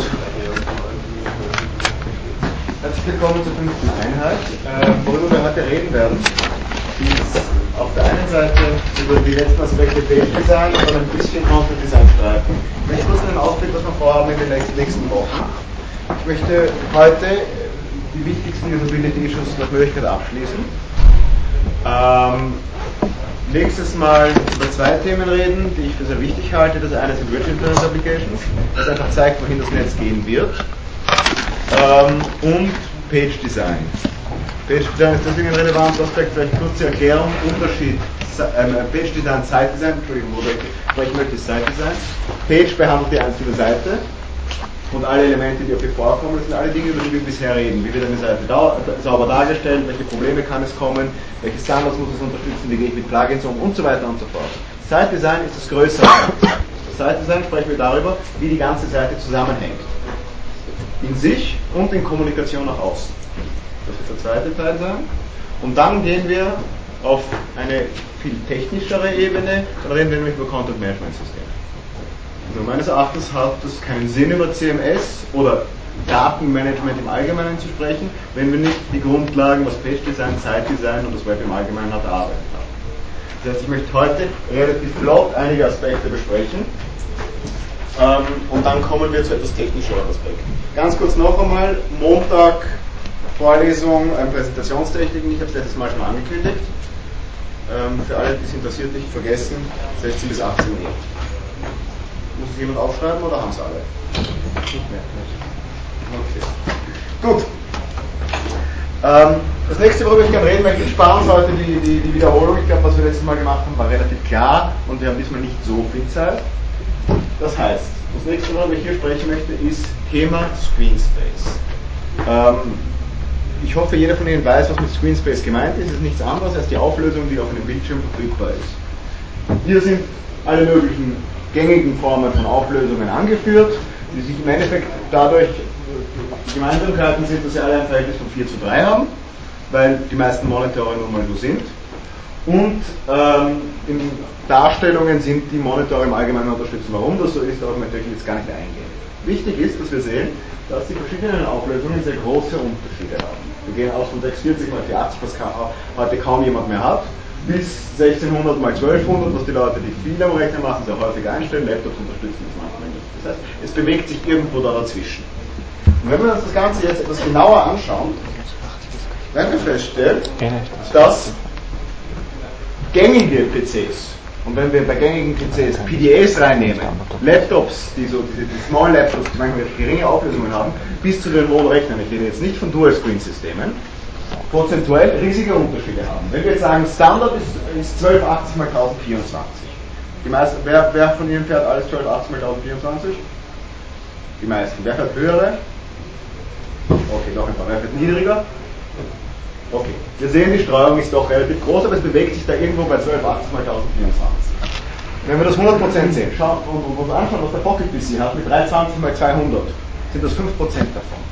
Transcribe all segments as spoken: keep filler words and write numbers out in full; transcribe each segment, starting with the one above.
Gut. Herzlich willkommen zur fünften Einheit. Äh, worüber wir heute reden werden, ist auf der einen Seite über die letzten Aspekte Page Design und dann ein bisschen Content Design streifen. Ich möchte kurz einen Ausblick, was wir vorhaben in den nächsten Wochen. Ich möchte heute die wichtigsten Usability Issues nach Möglichkeit abschließen. Ähm, nächstes Mal über zwei Themen reden, die ich für sehr wichtig halte. Das eine sind Virtual Internet Applications, das einfach zeigt, wohin das Netz gehen wird. Ähm, und Page Design. Page Design ist deswegen ein relevanter Aspekt, vielleicht kurze Erklärung, Unterschied ähm, Page Design, Site Design, Entschuldigung, wo ich möchte Site Design. Page behandelt die einzelne Seite und alle Elemente, die auf ihr vorkommen, das sind alle Dinge, über die wir bisher reden. Wie wird eine Seite da, sauber dargestellt, welche Probleme kann es kommen, welche Standards muss es unterstützen, wie gehe ich mit Plugins um und so weiter und so fort. Site Design ist das Größere. Site Design sprechen wir darüber, wie die ganze Seite zusammenhängt. In sich und in Kommunikation nach außen. Das wird der zweite Teil sein. Und dann gehen wir auf eine viel technischere Ebene, dann reden wir nämlich über Content Management Systeme. Also meines Erachtens hat es keinen Sinn, über C M S oder Datenmanagement im Allgemeinen zu sprechen, wenn wir nicht die Grundlagen, was Page Design, Site Design und das Web im Allgemeinen hat, erarbeitet haben. Das heißt, ich möchte heute relativ flott einige Aspekte besprechen. Ähm, und dann kommen wir zu etwas technischeren Aspekten. Ganz kurz noch einmal, Montag Vorlesung, ähm, Präsentationstechniken, ich habe es letztes Mal schon angekündigt. Ähm, für alle, die es interessiert, nicht vergessen, sechzehn bis achtzehn Uhr. Muss es jemand aufschreiben oder haben es alle? Nicht mehr. Okay. Gut. Ähm, das nächste, worüber ich gerne reden möchte, ich spare uns heute die, die, die Wiederholung. Ich glaube, was wir letztes Mal gemacht haben, war relativ klar und wir haben diesmal nicht so viel Zeit. Das heißt, das nächste, worüber ich hier sprechen möchte, ist Thema Screenspace. Ähm, ich hoffe, jeder von Ihnen weiß, was mit Screenspace gemeint ist. Es ist nichts anderes als die Auflösung, die auf einem Bildschirm verfügbar ist. Hier sind alle möglichen gängigen Formen von Auflösungen angeführt, die sich im Endeffekt dadurch, die Gemeinsamkeiten sind, dass sie alle ein Verhältnis von vier zu drei haben, weil die meisten Monitore nun mal so sind. Und ähm, in Darstellungen sind die Monitore im Allgemeinen unterstützen. Warum das so ist, darauf möchte ich jetzt gar nicht eingehen. Wichtig ist, dass wir sehen, dass die verschiedenen Auflösungen sehr große Unterschiede haben. Wir gehen aus von sechshundertvierzig mal vierhundertachtzig, was heute kaum jemand mehr hat, bis sechzehnhundert mal zwölfhundert, was die Leute, die viel am Rechner machen, sehr häufig einstellen. Laptops unterstützen das manchmal nicht. Das heißt, es bewegt sich irgendwo da dazwischen. Und wenn wir uns das Ganze jetzt etwas genauer anschauen, werden wir feststellen, dass gängige P Cs, und wenn wir bei gängigen P Cs P D As reinnehmen, Laptops, die so diese die Small Laptops, die manchmal geringe Auflösungen haben, bis zu den hohen Rechnern, ich rede jetzt nicht von Dual-Screen-Systemen, prozentuell riesige Unterschiede haben. Wenn wir jetzt sagen, Standard ist, ist zwölfhundertachtzig mal tausendvierundzwanzig. Die meisten, wer, wer von Ihnen fährt alles zwölfhundertachtzig mal tausendvierundzwanzig? Die meisten. Wer fährt höhere? Okay, noch ein paar. Wer fährt niedriger? Okay, wir sehen, die Streuung ist doch relativ groß, aber es bewegt sich da irgendwo bei zwölfhundertachtzig mal tausendvierundzwanzig. Wenn wir das hundert Prozent sehen schauen, und, und uns anschauen, was der Pocket P C hat mit dreihundertzwanzig mal zweihundert, sind das fünf Prozent davon.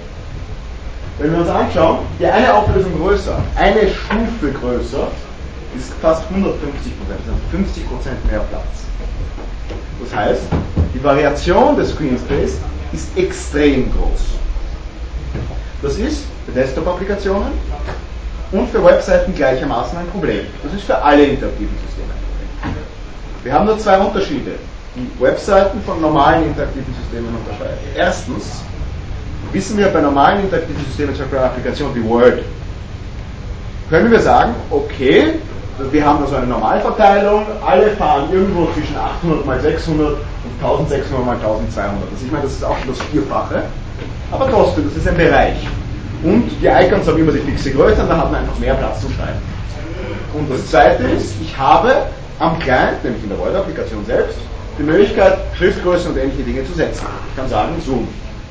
Wenn wir uns anschauen, die eine Auflösung größer, eine Stufe größer, ist fast hundertfünfzig Prozent, also fünfzig Prozent mehr Platz. Das heißt, die Variation des Screenspace ist extrem groß. Das ist für Desktop-Applikationen und für Webseiten gleichermaßen ein Problem. Das ist für alle interaktiven Systeme ein Problem. Wir haben nur zwei Unterschiede, die Webseiten von normalen interaktiven Systemen unterscheiden. Erstens wissen wir bei normalen interaktiven Systemen, zum Beispiel einer Applikation wie Word, können wir sagen, okay, wir haben also eine Normalverteilung, alle fahren irgendwo zwischen achthundert mal sechshundert und eintausendsechshundert mal eintausendzweihundert. Also ich meine, das ist auch schon das Vierfache, aber trotzdem, das ist ein Bereich. Und die Icons haben immer die fixe Größe und dann hat man einfach mehr Platz zum Schreiben. Und das zweite ist, ich habe am Client, nämlich in der Word-Applikation selbst, die Möglichkeit, Schriftgrößen und ähnliche Dinge zu setzen. Ich kann sagen, Zoom.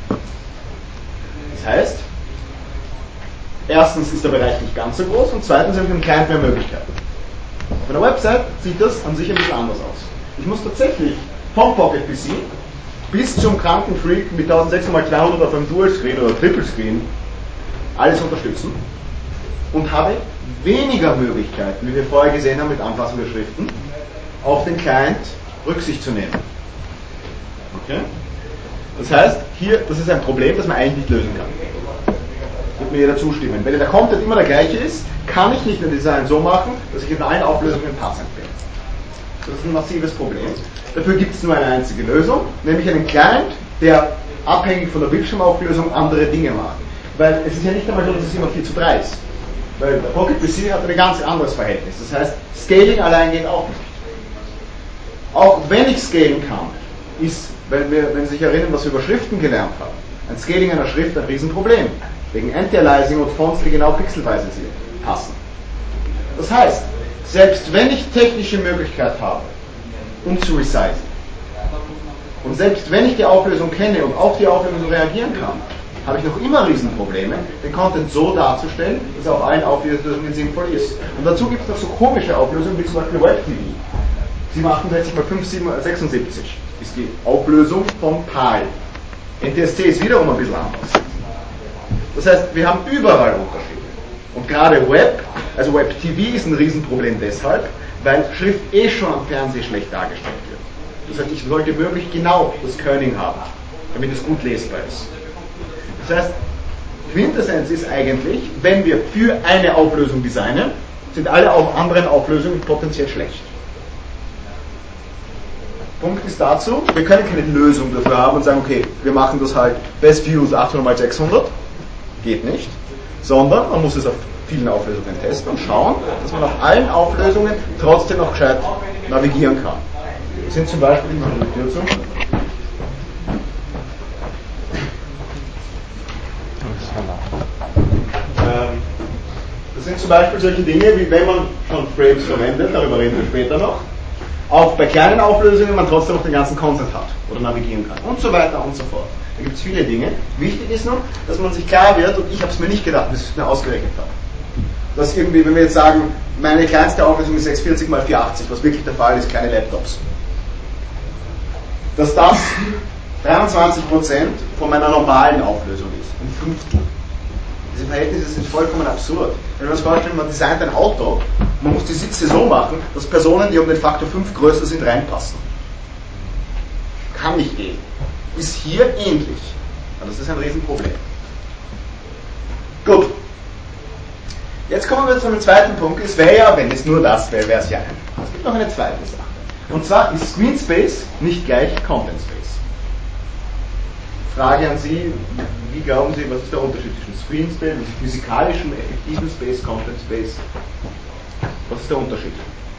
Das heißt, erstens ist der Bereich nicht ganz so groß und zweitens habe ich im Client mehr Möglichkeiten. Auf einer Website sieht das an sich ein bisschen anders aus. Ich muss tatsächlich vom Pocket P C bis zum kranken Freak mit eintausendsechshundert mal zweihundert auf einem Dual-Screen oder Triple-Screen alles unterstützen und habe weniger Möglichkeiten, wie wir vorher gesehen haben mit Anpassung der Schriften, auf den Client Rücksicht zu nehmen. Okay? Das heißt, hier, das ist ein Problem, das man eigentlich nicht lösen kann. Wird mir jeder zustimmen. Wenn der Content immer der gleiche ist, kann ich nicht ein Design so machen, dass ich in allen Auflösungen passend bin. Das ist ein massives Problem. Dafür gibt es nur eine einzige Lösung, nämlich einen Client, der abhängig von der Bildschirmauflösung andere Dinge macht. Weil es ist ja nicht einmal so, dass es immer vier zu drei ist. Weil der Pocket P C hat ein ganz anderes Verhältnis. Das heißt, Scaling allein geht auch nicht. Auch wenn ich scalen kann, ist, wenn, wir, wenn Sie sich erinnern, was wir über Schriften gelernt haben, ein Scaling einer Schrift ein Riesenproblem. Wegen Anti-Aliasing und Fonts, die genau pixelweise passen. Das heißt, selbst wenn ich technische Möglichkeit habe, um zu resizen, und selbst wenn ich die Auflösung kenne und auf die Auflösung so reagieren kann, habe ich noch immer Riesenprobleme, den Content so darzustellen, dass er auf allen Auflösungen sinnvoll ist. Und dazu gibt es noch so komische Auflösungen wie zum Beispiel Web T V. siebenhundertachtundsechzig mal fünfhundertsechsundsiebzig ist die Auflösung von PAL. N T S C ist wiederum ein bisschen anders. Das heißt, wir haben überall Unterschiede. Und gerade Web, also Web T V ist ein Riesenproblem deshalb, weil Schrift eh schon am Fernsehen schlecht dargestellt wird. Das heißt, ich sollte möglichst genau das Kerning haben, damit es gut lesbar ist. Das heißt, Quintessenz ist eigentlich, wenn wir für eine Auflösung designen, sind alle anderen Auflösungen potenziell schlecht. Punkt ist dazu, wir können keine Lösung dafür haben und sagen, okay, wir machen das halt Best Views achthundert mal sechshundert. Geht nicht, sondern man muss es auf vielen Auflösungen testen und schauen, dass man auf allen Auflösungen trotzdem noch gescheit navigieren kann. Das sind zum Beispiel, ich mache die Tür zu. Ähm, das sind zum Beispiel solche Dinge, wie wenn man schon Frames verwendet, darüber reden wir später noch, auch bei kleinen Auflösungen man trotzdem noch den ganzen Content hat oder navigieren kann und so weiter und so fort. Da gibt es viele Dinge. Wichtig ist nur, dass man sich klar wird, und ich habe es mir nicht gedacht, bis ich es mir ausgerechnet habe, dass irgendwie, wenn wir jetzt sagen, meine kleinste Auflösung ist sechshundertvierzig mal vierhundertachtzig, was wirklich der Fall ist, kleine Laptops, dass das dreiundzwanzig Prozent von meiner normalen Auflösung ist, ein Fünftel. Diese Verhältnisse sind vollkommen absurd. Wenn wir uns vorstellen, man designt ein Auto, man muss die Sitze so machen, dass Personen, die um den Faktor fünf größer sind, reinpassen. Kann nicht gehen. Ist hier ähnlich. Aber das ist ein Riesenproblem. Gut. Jetzt kommen wir zu einem zweiten Punkt. Es wäre ja, wenn es nur das wäre, wäre es ja einfach. Es gibt noch eine zweite Sache. Und zwar ist Screen Space nicht gleich Content Space. Frage an Sie, wie glauben Sie, was ist der Unterschied zwischen Screen Space, also physikalischem, effektiven Space, Content Space? Was ist der Unterschied?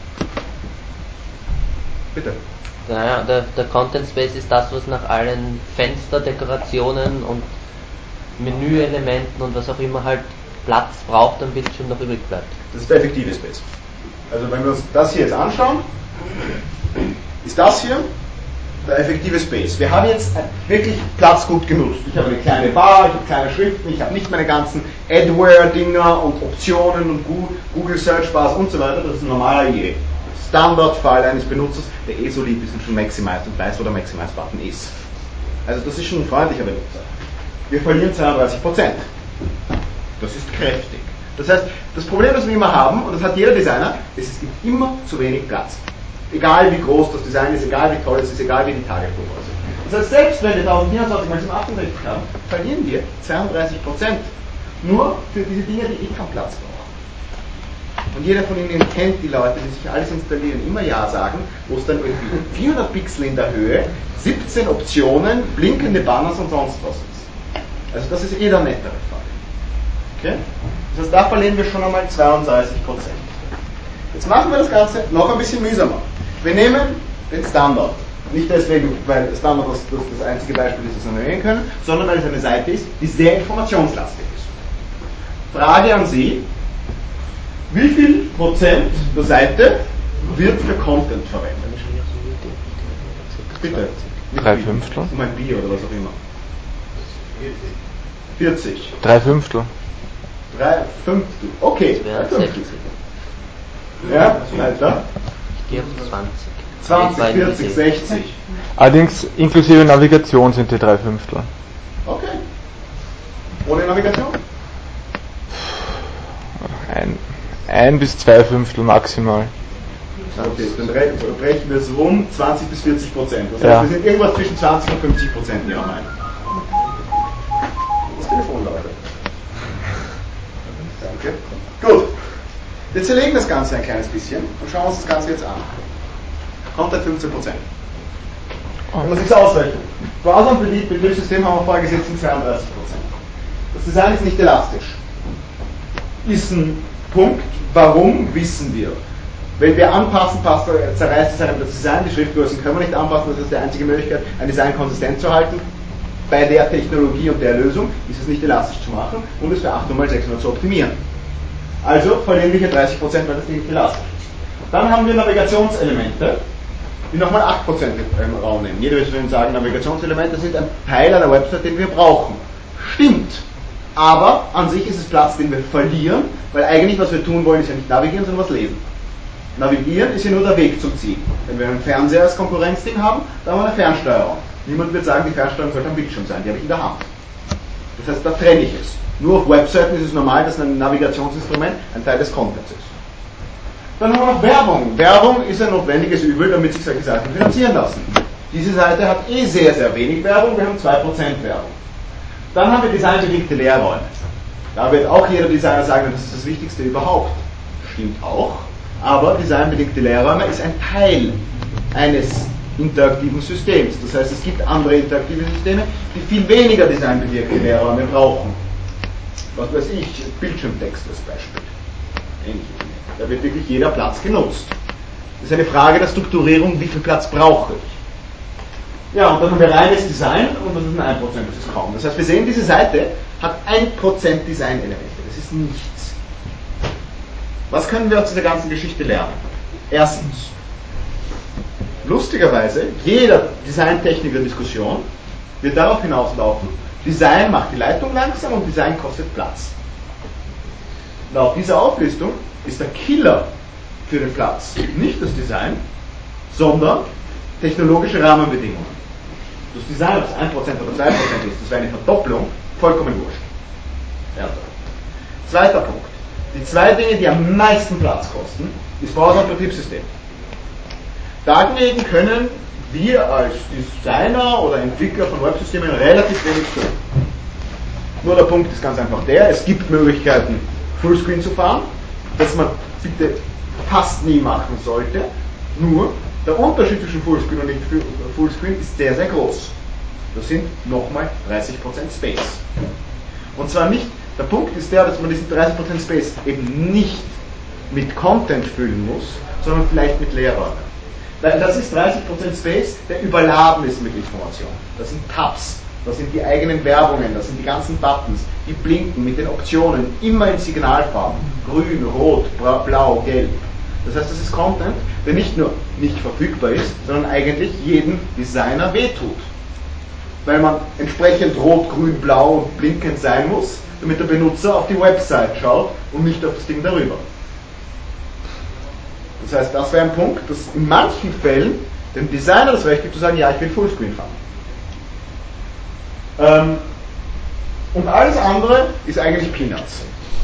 Bitte. Naja, der, der Content Space ist das, was nach allen Fensterdekorationen und Menüelementen und was auch immer halt Platz braucht am Bildschirm noch übrig bleibt. Das ist der effektive Space. Also wenn wir uns das hier jetzt anschauen, ist das hier der effektive Space. Wir haben jetzt wirklich Platz gut genutzt. Ich habe eine kleine Bar, ich habe kleine Schriften, ich habe nicht meine ganzen Adware-Dinger und Optionen und Google Search Bars und so weiter. Das ist ein normaler I E. Standardfall eines Benutzers, der eh so lieb ist und schon maximized und weiß, wo der Maximize-Button ist. Also das ist schon ein freundlicher Benutzer. Wir verlieren zweiunddreißig Prozent. Das ist kräftig. Das heißt, das Problem, das wir immer haben, und das hat jeder Designer, ist, es gibt immer zu wenig Platz. Egal wie groß das Design ist, egal wie toll es ist, egal wie die Tagesstruktur ist. Das heißt, selbst wenn wir tausendvierundzwanzig mal siebenhundertachtundsechzig haben, verlieren wir zweiunddreißig Prozent. Nur für diese Dinge, die eh keinen Platz brauchen. Und jeder von Ihnen kennt die Leute, die sich alles installieren, immer Ja sagen, wo es dann irgendwie vierhundert Pixel in der Höhe, siebzehn Optionen, blinkende Banners und sonst was ist. Also das ist eh der nettere Fall. Okay? Das heißt, da verlieren wir schon einmal zweiunddreißig Prozent. Jetzt machen wir das Ganze noch ein bisschen mühsamer. Wir nehmen den Standard. Nicht deswegen, weil Standard das, das, das einzige Beispiel ist, das wir wählen können, sondern weil es eine Seite ist, die sehr informationslastig ist. Frage an Sie, wie viel Prozent der Seite wird für Content verwendet? Bitte. Drei Fünftel? Um ein Bier oder was auch immer. vierzig. Drei Fünftel. Drei Fünftel. Okay. Das wäre sechzig. Ja, weiter. Ich gehe auf zwanzig. zwanzig, vierzig, sechzig. Allerdings inklusive Navigation sind die drei Fünftel. Okay. Ohne Navigation? Ein, ein bis zwei Fünftel maximal. Okay, dann brechen wir es rum, zwanzig bis vierzig Prozent. Das heißt, ja. wir sind irgendwas zwischen zwanzig und fünfzig Prozent in Ihrer Meinung. Das Telefon läutet. Danke. Gut. Wir zerlegen das Ganze ein kleines bisschen und schauen uns das Ganze jetzt an. Kommt bei fünfzehn Prozent. Wenn man sich ausrechnet. Browser und Betriebssystem haben wir vorher gesetzt in zweiunddreißig Prozent. Das Design ist nicht elastisch. Ist ein Punkt, warum, wissen wir. Wenn wir anpassen, passt, zerreißt es einem das Design, die Schriftgrößen können wir nicht anpassen, das ist die einzige Möglichkeit, ein Design konsistent zu halten. Bei der Technologie und der Lösung ist es nicht elastisch zu machen und es für achthundert mal sechshundert zu optimieren. Also verlieren wir hier dreißig Prozent, weil das nicht elastisch ist. Dann haben wir Navigationselemente, die nochmal acht Prozent im Raum nehmen. Jeder wird Ihnen sagen, Navigationselemente sind ein Teil einer Website, den wir brauchen. Stimmt. Aber an sich ist es Platz, den wir verlieren, weil eigentlich, was wir tun wollen, ist ja nicht navigieren, sondern was lesen. Navigieren ist ja nur der Weg zum Ziel. Wenn wir einen Fernseher als Konkurrenzding haben, dann haben wir eine Fernsteuerung. Niemand wird sagen, die Fernsteuerung sollte am Bildschirm sein, die habe ich in der Hand. Das heißt, da trenne ich es. Nur auf Webseiten ist es normal, dass ein Navigationsinstrument ein Teil des Contents ist. Dann haben wir noch Werbung. Werbung ist ein notwendiges Übel, damit sich solche Seiten finanzieren lassen. Diese Seite hat eh sehr, sehr wenig Werbung, wir haben zwei Prozent Werbung. Dann haben wir designbedingte Leerräume. Da wird auch jeder Designer sagen, das ist das Wichtigste überhaupt. Stimmt auch. Aber designbedingte Leerräume ist ein Teil eines interaktiven Systems. Das heißt, es gibt andere interaktive Systeme, die viel weniger designbedingte Leerräume brauchen. Was weiß ich, Bildschirmtext als Beispiel. Ähnliche Dinge. Da wird wirklich jeder Platz genutzt. Das ist eine Frage der Strukturierung, wie viel Platz brauche ich. Ja, und dann haben wir reines Design und das ist ein ein Prozent, das ist kaum. Das heißt, wir sehen, diese Seite hat ein Prozent Designelemente. Das ist nichts. Was können wir aus dieser ganzen Geschichte lernen? Erstens, lustigerweise, jeder Designtechniker-Diskussion wird darauf hinauslaufen, Design macht die Leitung langsam und Design kostet Platz. Laut dieser Auflistung ist der Killer für den Platz nicht das Design, sondern technologische Rahmenbedingungen. Das Design, ob es ein Prozent oder zwei Prozent ist, das wäre eine Verdopplung, vollkommen wurscht. Erster. Zweiter Punkt. Die zwei Dinge, die am meisten Platz kosten, ist Browser und Betriebssystem. Dagegen können wir als Designer oder Entwickler von Websystemen relativ wenig tun. Nur der Punkt ist ganz einfach der, es gibt Möglichkeiten, Fullscreen zu fahren, das man bitte fast nie machen sollte, nur der Unterschied zwischen Fullscreen und nicht Fullscreen ist sehr, sehr groß. Das sind nochmal dreißig Prozent Space. Und zwar nicht, der Punkt ist der, dass man diesen dreißig Prozent Space eben nicht mit Content füllen muss, sondern vielleicht mit Leerräumen. Weil das ist dreißig Prozent Space, der überladen ist mit Information. Das sind Tabs, das sind die eigenen Werbungen, das sind die ganzen Buttons, die blinken mit den Optionen, immer in Signalfarben, grün, rot, blau, gelb. Das heißt, das ist Content, der nicht nur nicht verfügbar ist, sondern eigentlich jedem Designer wehtut. Weil man entsprechend rot, grün, blau und blinkend sein muss, damit der Benutzer auf die Website schaut und nicht auf das Ding darüber. Das heißt, das wäre ein Punkt, dass in manchen Fällen dem Designer das Recht gibt zu sagen, ja, ich will Fullscreen fahren. Ähm, und alles andere ist eigentlich Peanuts.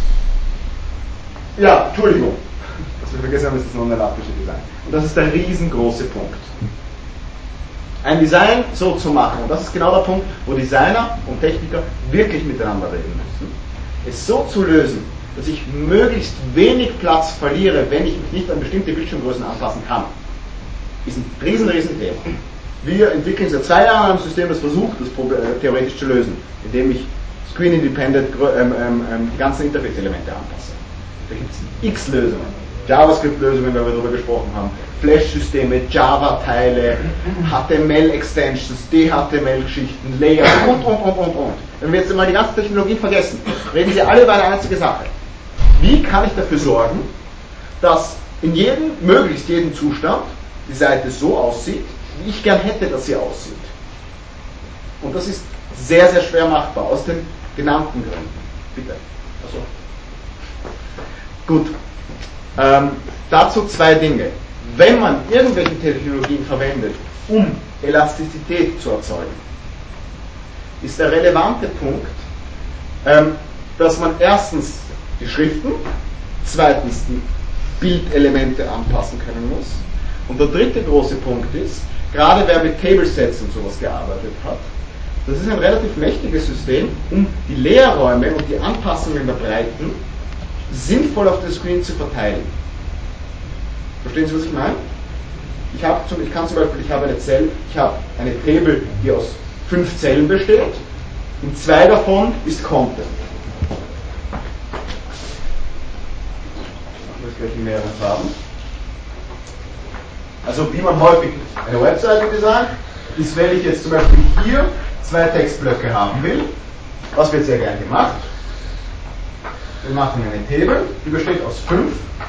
Ja, Entschuldigung. Was wir vergessen haben, ist das non-elastische Design. Und das ist der riesengroße Punkt. Ein Design so zu machen, und das ist genau der Punkt, wo Designer und Techniker wirklich miteinander reden müssen, es so zu lösen, dass ich möglichst wenig Platz verliere, wenn ich mich nicht an bestimmte Bildschirmgrößen anpassen kann, ist ein riesen, riesen Thema. Wir entwickeln seit zwei Jahren ein System, das versucht, das theoretisch zu lösen, indem ich Screen-Independent ähm, ähm, die ganzen Interface-Elemente anpasse. Da gibt es x Lösungen. JavaScript-Lösungen, weil wir darüber gesprochen haben, Flash-Systeme, Java-Teile, H T M L-Extensions, D H T M L-Geschichten, Layer und, und, und, und, und. Wenn wir jetzt mal die ganze Technologie vergessen, reden Sie alle über eine einzige Sache. Wie kann ich dafür sorgen, dass in jedem, möglichst jedem Zustand die Seite so aussieht, wie ich gern hätte, dass sie aussieht? Und das ist sehr, sehr schwer machbar, aus den genannten Gründen. Bitte. Achso. Gut. Ähm, dazu zwei Dinge. Wenn man irgendwelche Technologien verwendet, um Elastizität zu erzeugen, ist der relevante Punkt, ähm, dass man erstens die Schriften, zweitens die Bildelemente anpassen können muss. Und der dritte große Punkt ist, gerade wer mit Tablesets und sowas gearbeitet hat, das ist ein relativ mächtiges System, um die Leerräume und die Anpassungen der Breiten sinnvoll auf der Screen zu verteilen. Verstehen Sie, was ich meine? Ich, hab zum, ich kann zum Beispiel, ich habe eine Zelle, ich habe eine Table, die aus fünf Zellen besteht, und zwei davon ist Content. Ich mache das gleich in mehreren Farben. Also wie man häufig eine Webseite designt, ist, wenn ich jetzt zum Beispiel hier zwei Textblöcke haben will, was wird sehr gerne gemacht? Wir machen eine Table, die besteht aus fünf.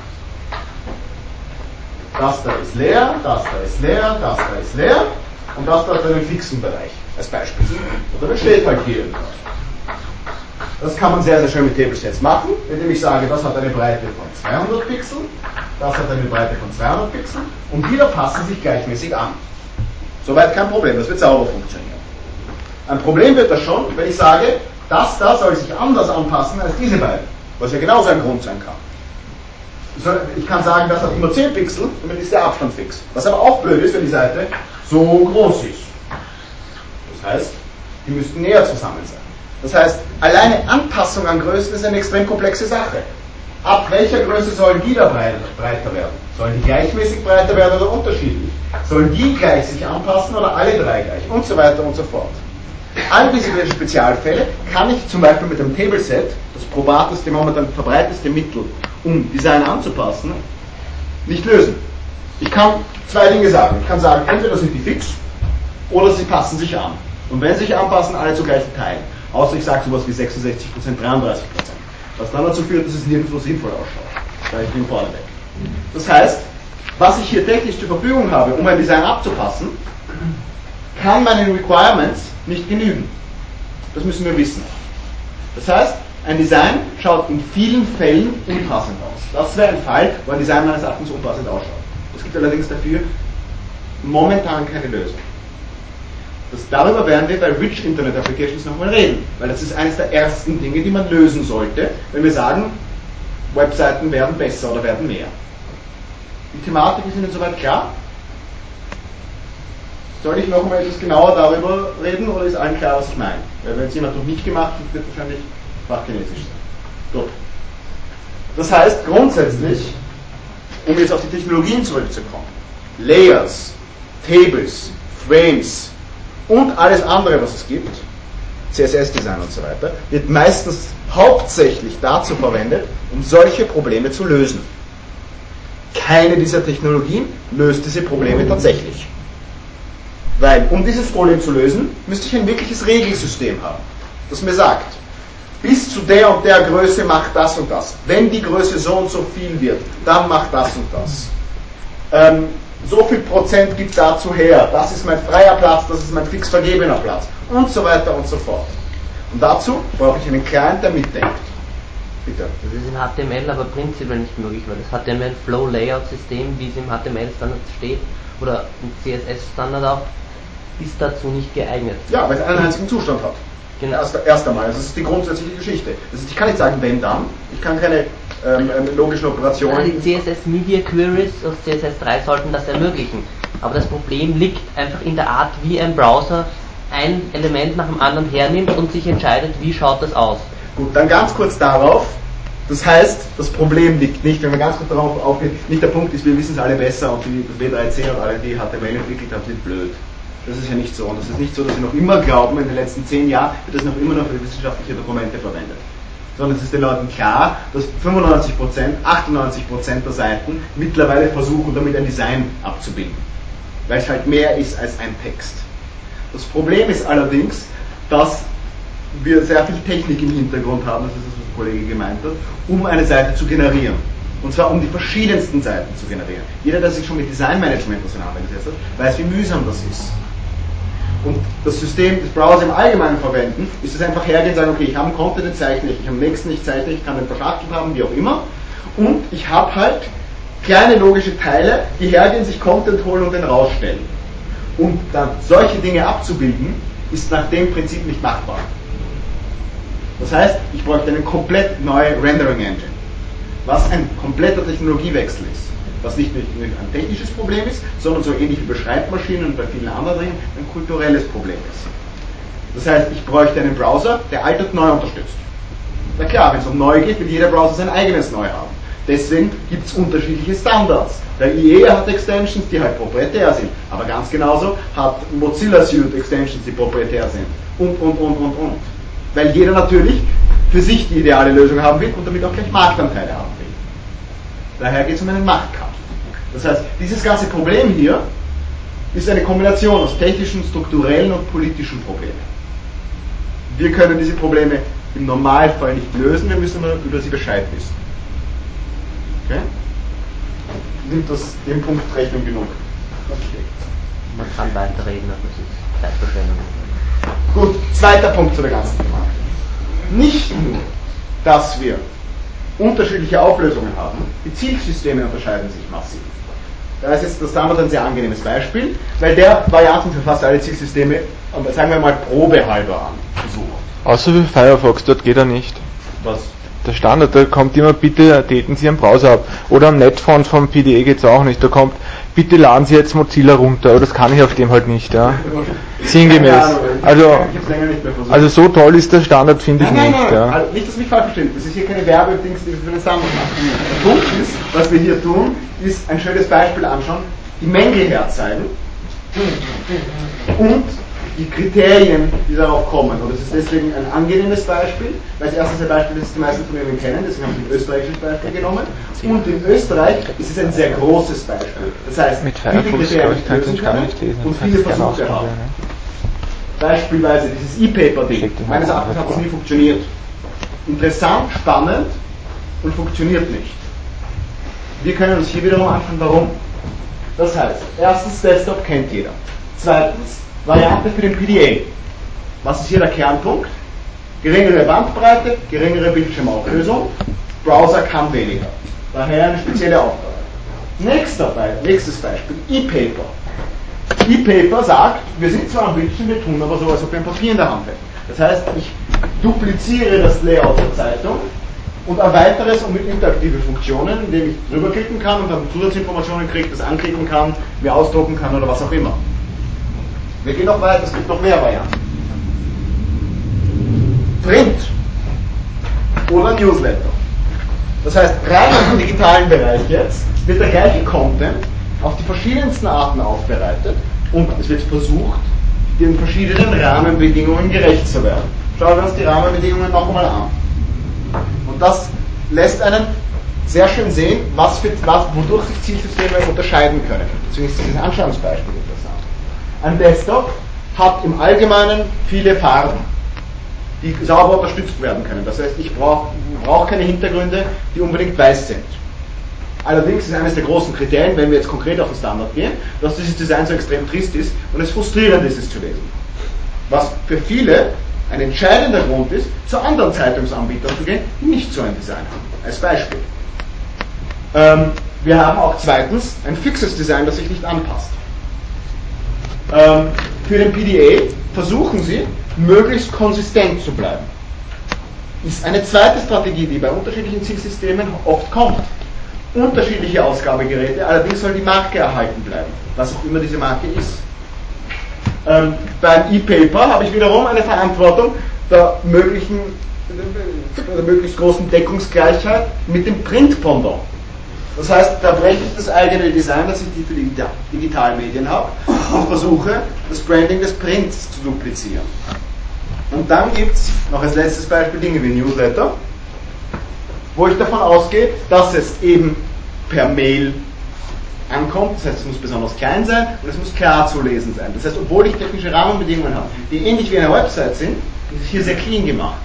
Das da ist leer, das da ist leer, das da ist leer und das da hat einen fixen Bereich, als Beispiel. Und da besteht halt hier irgendwas. Das kann man sehr, sehr schön mit Tablesets machen, indem ich sage, das hat eine Breite von zweihundert Pixel, das hat eine Breite von zweihundert Pixel und wieder passen sich gleichmäßig an. Soweit kein Problem, das wird sauber funktionieren. Ein Problem wird das schon, wenn ich sage, das da soll sich anders anpassen als diese beiden, was ja genauso ein Grund sein kann. Ich kann sagen, das hat immer zehn Pixel, damit ist der Abstand fix. Was aber auch blöd ist, wenn die Seite so groß ist. Das heißt, die müssten näher zusammen sein. Das heißt, alleine Anpassung an Größen ist eine extrem komplexe Sache. Ab welcher Größe sollen die da breiter werden? Sollen die gleichmäßig breiter werden oder unterschiedlich? Sollen die gleich sich anpassen oder alle drei gleich? Und so weiter und so fort. All diese Spezialfälle kann ich zum Beispiel mit dem Tableset, das probateste, momentan verbreiteste Mittel, um Design anzupassen, nicht lösen. Ich kann zwei Dinge sagen. Ich kann sagen, entweder sind die fix oder sie passen sich an. Und wenn sie sich anpassen, alle zu gleichen Teilen. Außer ich sage sowas wie sechsundsechzig Prozent, dreiunddreißig Prozent. Was dann dazu führt, dass es nirgendwo sinnvoll ausschaut. Da ich bin vorne weg. Das heißt, was ich hier technisch zur Verfügung habe, um ein Design abzupassen, kann meinen Requirements nicht genügen. Das müssen wir wissen. Das heißt, ein Design schaut in vielen Fällen unpassend aus. Das wäre ein Fall, wo ein Design meines Erachtens unpassend ausschaut. Es gibt allerdings dafür momentan keine Lösung. Das, darüber werden wir bei Rich Internet Applications nochmal reden, weil das ist eines der ersten Dinge, die man lösen sollte, wenn wir sagen, Webseiten werden besser oder werden mehr. Die Thematik ist Ihnen soweit klar? Soll ich noch einmal etwas genauer darüber reden oder ist allen klar, was ich meine? Weil wenn es jemand noch nicht gemacht hat, wird wahrscheinlich fachchinesisch sein. Gut. Das heißt grundsätzlich, um jetzt auf die Technologien zurückzukommen, Layers, Tables, Frames und alles andere, was es gibt, C S S-Design und so weiter, wird meistens hauptsächlich dazu verwendet, um solche Probleme zu lösen. Keine dieser Technologien löst diese Probleme tatsächlich. Weil, um dieses Problem zu lösen, müsste ich ein wirkliches Regelsystem haben, das mir sagt, bis zu der und der Größe macht das und das. Wenn die Größe so und so viel wird, dann macht das und das. Ähm, so viel Prozent gibt dazu her. Das ist mein freier Platz, das ist mein fix vergebener Platz. Und so weiter und so fort. Und dazu brauche ich einen Client, der mitdenkt. Bitte. Das ist in H T M L aber prinzipiell nicht möglich, weil das H T M L Flow Layout System, wie es im H T M L Standard steht, oder im C S S Standard auch, ist dazu nicht geeignet. Ja, weil es einen einzigen Zustand hat. Genau. Erst, erst einmal, das ist die grundsätzliche Geschichte. Das ist, ich kann nicht sagen, wenn dann, ich kann keine ähm, logischen Operationen... Also die C S S Media Queries aus C S S drei sollten das ermöglichen. Aber das Problem liegt einfach in der Art, wie ein Browser ein Element nach dem anderen hernimmt und sich entscheidet, wie schaut das aus. Gut, dann ganz kurz darauf. Das heißt, das Problem liegt nicht, wenn wir ganz kurz darauf aufgehen, nicht der Punkt ist, wir wissen es alle besser und die W drei C und alle, die H T M L entwickelt haben, sind blöd. Das ist ja nicht so. Und es ist nicht so, dass sie noch immer glauben, in den letzten zehn Jahren wird das noch immer noch für wissenschaftliche Dokumente verwendet. Sondern es ist den Leuten klar, dass fünfundneunzig Prozent, achtundneunzig Prozent der Seiten mittlerweile versuchen, damit ein Design abzubilden. Weil es halt mehr ist als ein Text. Das Problem ist allerdings, dass wir sehr viel Technik im Hintergrund haben, das ist das, was der Kollege gemeint hat, um eine Seite zu generieren. Und zwar um die verschiedensten Seiten zu generieren. Jeder, der sich schon mit Designmanagement auseinandergesetzt hat, weiß, wie mühsam das ist. Und das System, das Browser im Allgemeinen verwenden, ist es einfach hergehen und sagen, okay, ich habe einen Content, den zeichne ich, ich habe den nächsten, ich zeichne ich, kann den verschachtelt haben, wie auch immer. Und ich habe halt kleine logische Teile, die hergehen, sich Content holen und den rausstellen. Und dann solche Dinge abzubilden, ist nach dem Prinzip nicht machbar. Das heißt, ich bräuchte eine komplett neue Rendering Engine. was ein kompletter Technologiewechsel ist. Was nicht nur ein technisches Problem ist, sondern so ähnlich wie bei Schreibmaschinen und bei vielen anderen Dingen ein kulturelles Problem ist. Das heißt, ich bräuchte einen Browser, der alt und neu unterstützt. Na klar, wenn es um neu geht, will jeder Browser sein eigenes neu haben. Deswegen gibt es unterschiedliche Standards. Der I E hat Extensions, die halt proprietär sind, aber ganz genauso hat Mozilla Suite Extensions, die proprietär sind. Und, und, und, und, und. Weil jeder natürlich für sich die ideale Lösung haben will und damit auch gleich Marktanteile haben will. Daher geht es um einen Machtkampf. Das heißt, dieses ganze Problem hier ist eine Kombination aus technischen, strukturellen und politischen Problemen. Wir können diese Probleme im Normalfall nicht lösen, wir müssen mal über sie Bescheid wissen. Okay? Nimmt das dem Punkt Rechnung genug? Okay. Man kann weiterreden, aber es ist Zeitverschwendung. Gut, zweiter Punkt zu der ganzen Thematik. Nicht nur, dass wir unterschiedliche Auflösungen haben, die Zielsysteme unterscheiden sich massiv. Da ist jetzt das Standard ein sehr angenehmes Beispiel, weil der Varianten für fast alle Zielsysteme, sagen wir mal, probehalber an versucht. Außer für Firefox, dort geht er nicht. Was? Der Standard, da kommt immer, bitte daten Sie Ihren Browser ab. Oder am Netfont vom P D E geht es auch nicht. Da kommt, bitte laden Sie jetzt Mozilla runter. Aber das kann ich auf dem halt nicht. Ja. Sinngemäß. Also, also so toll ist der Standard, finde ich nein, nicht. Nein, nein. Ja. Also nicht, dass mich falsch verstehen. Das ist hier keine Werbedings, die wir für den Standard machen. Der Punkt ist, was wir hier tun, ist ein schönes Beispiel anschauen, die Mängel herzeigen und die Kriterien, die darauf kommen. Und das ist deswegen ein angenehmes Beispiel, weil es erstens ein Beispiel ist, das die meisten von Ihnen kennen, deswegen habe ich ein österreichisches Beispiel genommen. Und in Österreich ist es ein sehr großes Beispiel. Das heißt, mit viele Firefox Kriterien ich kann lösen gar können nicht lesen, und viele Versuche haben. Beispielsweise dieses E-Paper-Ding. Meines Erachtens hat es nie funktioniert. Interessant, spannend und funktioniert nicht. Wir können uns hier wiederum anschauen, warum. Das heißt, erstens, Desktop kennt jeder. Zweitens, Variante für den P D A. Was ist hier der Kernpunkt? Geringere Bandbreite, geringere Bildschirmauflösung, Browser kann weniger. Daher eine spezielle Aufgabe. Nächster Be- nächstes Beispiel, E-Paper. E-Paper sagt, wir sind zwar am Bildschirm, wir tun aber so, als ob wir ein Papier in der Hand hätten. Das heißt, ich dupliziere das Layout der Zeitung und erweitere es um mit interaktive Funktionen, indem ich drüber klicken kann und dann Zusatzinformationen kriege, das anklicken kann, mir ausdrucken kann oder was auch immer. Wir gehen noch weiter, es gibt noch mehr Varianten. Print oder Newsletter. Das heißt, rein im digitalen Bereich jetzt wird der gleiche Content auf die verschiedensten Arten aufbereitet und es wird versucht, den verschiedenen Rahmenbedingungen gerecht zu werden. Schauen wir uns die Rahmenbedingungen noch einmal an. Und das lässt einen sehr schön sehen, was für, was, wodurch sich Zielsysteme unterscheiden können. Deswegen ist dieses Anschauungsbeispiel interessant. Ein Desktop hat im Allgemeinen viele Farben, die sauber unterstützt werden können. Das heißt, ich brauche brauch keine Hintergründe, die unbedingt weiß sind. Allerdings ist eines der großen Kriterien, wenn wir jetzt konkret auf den Standard gehen, dass dieses Design so extrem trist ist und es frustrierend ist, es zu lesen. Was für viele ein entscheidender Grund ist, zu anderen Zeitungsanbietern zu gehen, die nicht so ein Design haben. Als Beispiel. Ähm, wir haben auch zweitens ein fixes Design, das sich nicht anpasst. Ähm, für den P D A versuchen Sie, möglichst konsistent zu bleiben. Ist eine zweite Strategie, die bei unterschiedlichen Zielsystemen oft kommt. Unterschiedliche Ausgabegeräte, allerdings soll die Marke erhalten bleiben, was auch immer diese Marke ist. Ähm, beim E-Paper habe ich wiederum eine Verantwortung der möglichen, der möglichst großen Deckungsgleichheit mit dem Print-Pendant. Das heißt, da breche ich das eigene Design, das ich für die digitalen Medien habe, und versuche, das Branding des Prints zu duplizieren. Und dann gibt es noch als letztes Beispiel Dinge wie Newsletter, wo ich davon ausgehe, dass es eben per Mail ankommt, das heißt, es muss besonders klein sein und es muss klar zu lesen sein. Das heißt, obwohl ich technische Rahmenbedingungen habe, die ähnlich wie eine Website sind, ist es hier sehr clean gemacht.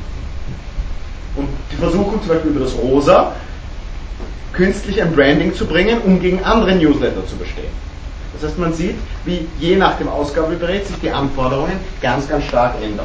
Und die versuchen zum Beispiel über das Rosa künstlich ein Branding zu bringen, um gegen andere Newsletter zu bestehen. Das heißt, man sieht, wie je nach dem Ausgabegerät sich die Anforderungen ganz, ganz stark ändern.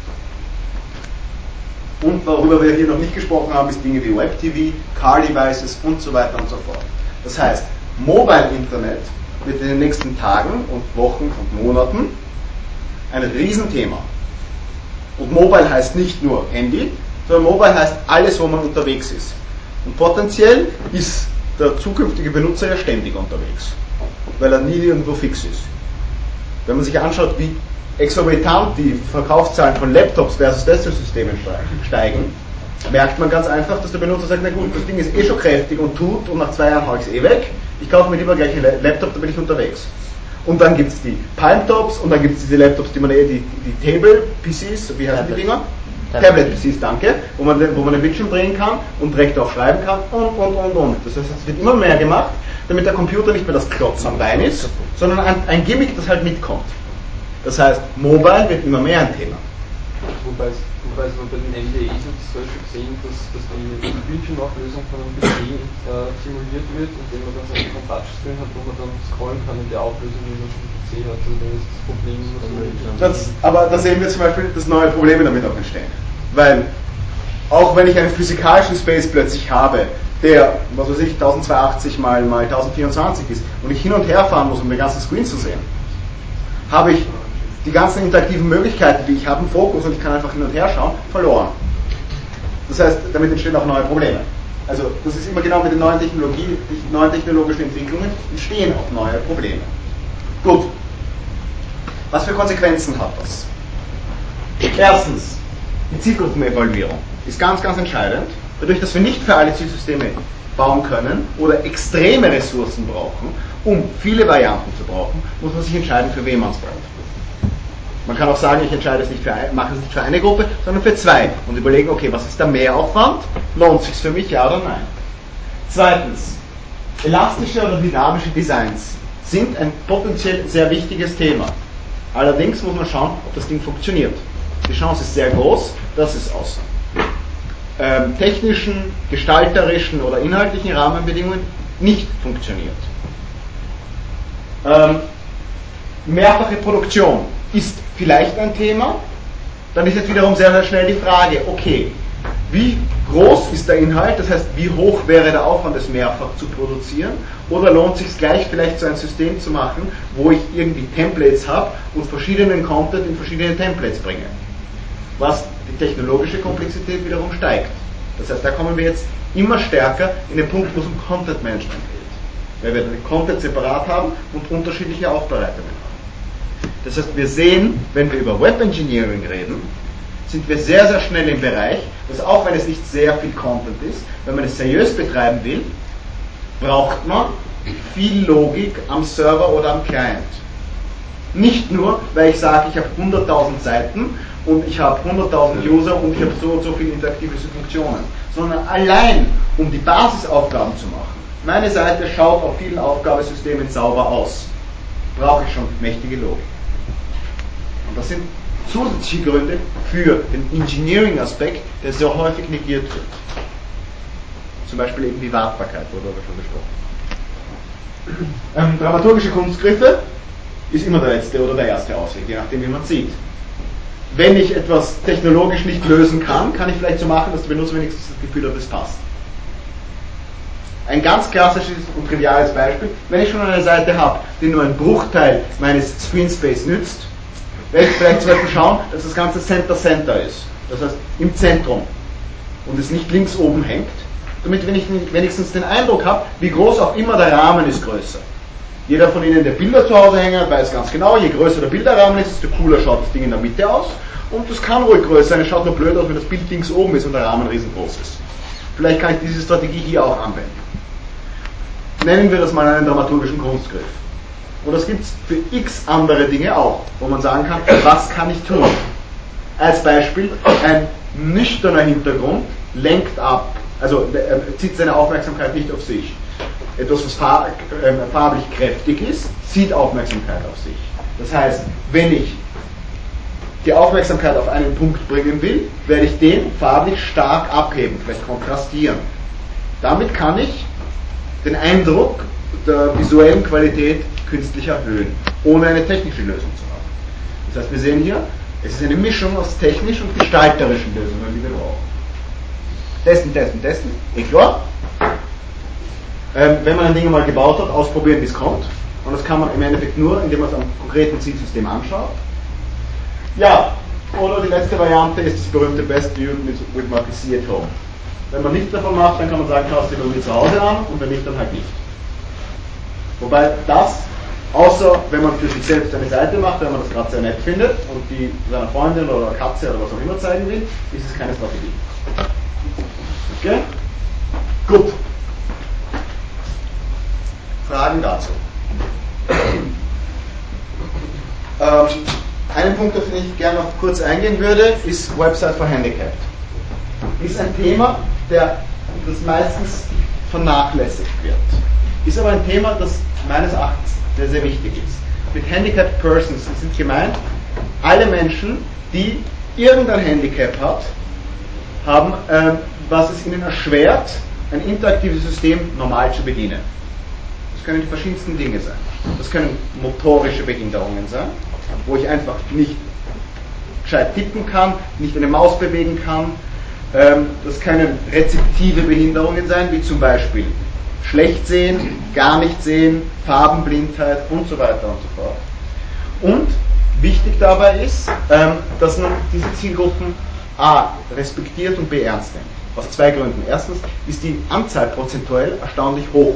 Und worüber wir hier noch nicht gesprochen haben, ist Dinge wie Web-T V, Car-Devices und so weiter und so fort. Das heißt, Mobile Internet wird in den nächsten Tagen und Wochen und Monaten ein Riesenthema. Und Mobile heißt nicht nur Handy, sondern Mobile heißt alles, wo man unterwegs ist. Und potenziell ist der zukünftige Benutzer ja ständig unterwegs, weil er nie irgendwo fix ist. Wenn man sich anschaut, wie exorbitant die Verkaufszahlen von Laptops versus Desktop-Systemen steigen, merkt man ganz einfach, dass der Benutzer sagt, na gut, das Ding ist eh schon kräftig und tut und nach zwei Jahren hau ich es eh weg, ich kaufe mir lieber gleich einen Laptop, da bin ich unterwegs. Und dann gibt es die Palmtops und dann gibt es diese Laptops, die man eh, die, die Table-P Cs, wie heißen die Dinger? Tablet-P Cs, danke, wo man, den, wo man den Bildschirm drehen kann und direkt auch schreiben kann und, und, und, und. Das heißt, es wird immer mehr gemacht, damit der Computer nicht mehr das Klotz am Bein ist, sondern ein, ein Gimmick, das halt mitkommt. Das heißt, Mobile wird immer mehr ein Thema. Wobei es, wobei es bei den M D Es hat es zum Beispiel gesehen, dass, dass die Bildschirmauflösung von einem P C äh, simuliert wird, indem man dann so einen Touchscreen hat, wo man dann scrollen kann in der Auflösung, wie man schon einen P C hat. Also das ist das Problem. Das, aber da sehen wir zum Beispiel, dass neue Probleme damit auch entstehen. Weil, auch wenn ich einen physikalischen Space plötzlich habe, der, was weiß ich, zwölfhundertachtzig mal, mal tausendvierundzwanzig ist und ich hin und her fahren muss, um den ganzen Screen zu sehen, habe ich die ganzen interaktiven Möglichkeiten, die ich habe im Fokus und ich kann einfach hin und her schauen, verloren. Das heißt, damit entstehen auch neue Probleme. Also das ist immer genau mit den neuen, Technologie, die neuen technologischen Entwicklungen entstehen auch neue Probleme. Gut. Was für Konsequenzen hat das? Erstens, die Zielgruppenevaluierung ist ganz, ganz entscheidend. Dadurch, dass wir nicht für alle Zielsysteme bauen können oder extreme Ressourcen brauchen, um viele Varianten zu brauchen, muss man sich entscheiden, für wen man es baut. Man kann auch sagen, ich entscheide es nicht für ein, mache es nicht für eine Gruppe, sondern für zwei und überlegen, okay, was ist der Mehraufwand? Lohnt sich für mich, ja oder nein? Zweitens, elastische oder dynamische Designs sind ein potenziell sehr wichtiges Thema. Allerdings muss man schauen, ob das Ding funktioniert. Die Chance ist sehr groß, dass es aus ähm, technischen, gestalterischen oder inhaltlichen Rahmenbedingungen nicht funktioniert. Ähm, mehrfache Produktion ist vielleicht ein Thema. Dann ist jetzt wiederum sehr, sehr schnell die Frage, okay, wie groß ist der Inhalt, das heißt, wie hoch wäre der Aufwand, es mehrfach zu produzieren, oder lohnt es sich gleich vielleicht so ein System zu machen, wo ich irgendwie Templates habe und verschiedenen Content in verschiedene Templates bringe, was die technologische Komplexität wiederum steigt. Das heißt, da kommen wir jetzt immer stärker in den Punkt, wo es um Content Management geht, weil wir den Content separat haben und unterschiedliche Aufbereitungen haben. Das heißt, wir sehen, wenn wir über Web Engineering reden, sind wir sehr, sehr schnell im Bereich, dass auch wenn es nicht sehr viel Content ist, wenn man es seriös betreiben will, braucht man viel Logik am Server oder am Client. Nicht nur, weil ich sage, ich habe hunderttausend Seiten und ich habe hunderttausend User und ich habe so und so viele interaktive Funktionen, sondern allein, um die Basisaufgaben zu machen. Meine Seite schaut auf vielen Aufgabesystemen sauber aus. Brauche ich schon mächtige Logik. Und das sind zusätzliche Gründe für den Engineering-Aspekt, der so häufig negiert wird. Zum Beispiel eben die Wartbarkeit, wurde aber schon besprochen. Ähm, dramaturgische Kunstgriffe ist immer der letzte oder der erste Ausweg, je nachdem wie man sieht. Wenn ich etwas technologisch nicht lösen kann, kann ich vielleicht so machen, dass der Benutzer wenigstens das Gefühl hat, das passt. Ein ganz klassisches und triviales Beispiel, wenn ich schon eine Seite habe, die nur einen Bruchteil meines Screenspace nützt, werde ich vielleicht zum Beispiel schauen, dass das Ganze Center-Center ist. Das heißt, im Zentrum. Und es nicht links oben hängt, damit wenn ich wenigstens den Eindruck habe, wie groß auch immer der Rahmen ist größer. Jeder von Ihnen, der Bilder zu Hause hängen hat, weiß ganz genau, je größer der Bilderrahmen ist, desto cooler schaut das Ding in der Mitte aus. Und das kann ruhig größer sein, es schaut nur blöd aus, wenn das Bild links oben ist und der Rahmen riesengroß ist. Vielleicht kann ich diese Strategie hier auch anwenden. Nennen wir das mal einen dramaturgischen Kunstgriff. Und das gibt es für x andere Dinge auch, wo man sagen kann, was kann ich tun? Als Beispiel, ein nüchterner Hintergrund lenkt ab, also er zieht seine Aufmerksamkeit nicht auf sich. Etwas, was farb, äh, farblich kräftig ist, zieht Aufmerksamkeit auf sich. Das heißt, wenn ich die Aufmerksamkeit auf einen Punkt bringen will, werde ich den farblich stark abheben, vielleicht kontrastieren. Damit kann ich den Eindruck der visuellen Qualität künstlich erhöhen, ohne eine technische Lösung zu haben. Das heißt, wir sehen hier, es ist eine Mischung aus technisch und gestalterischen Lösungen, die wir brauchen. Testen, testen, testen, eh klar. Ähm, wenn man ein Ding mal gebaut hat, ausprobieren, wie es kommt. Und das kann man im Endeffekt nur, indem man es am konkreten Zielsystem anschaut. Ja, oder die letzte Variante ist das berühmte Best View with my P C at Home. Wenn man nichts davon macht, dann kann man sagen, schaust dir bei mir zu Hause an und wenn nicht, dann halt nicht. Wobei das, außer wenn man für sich selbst eine Seite macht, wenn man das gerade sehr nett findet und die seiner Freundin oder Katze oder was auch immer zeigen will, ist es keine Strategie. Okay? Gut. Fragen dazu? ähm, einen Punkt, auf den ich gerne noch kurz eingehen würde, ist Website for Handicapped. Ist ein Thema, der, das meistens vernachlässigt wird. Ist aber ein Thema, das meines Erachtens sehr, sehr wichtig ist. Mit Handicapped Persons sind gemeint alle Menschen, die irgendein Handicap hat, haben, ähm, was es ihnen erschwert, ein interaktives System normal zu bedienen. Das können die verschiedensten Dinge sein. Das können motorische Behinderungen sein, wo ich einfach nicht gescheit tippen kann, nicht eine Maus bewegen kann. Ähm, das können rezeptive Behinderungen sein, wie zum Beispiel schlecht sehen, gar nicht sehen, Farbenblindheit und so weiter und so fort. Und wichtig dabei ist, ähm, dass man diese Zielgruppen A respektiert und B ernst nimmt. Aus zwei Gründen. Erstens ist die Anzahl prozentuell erstaunlich hoch.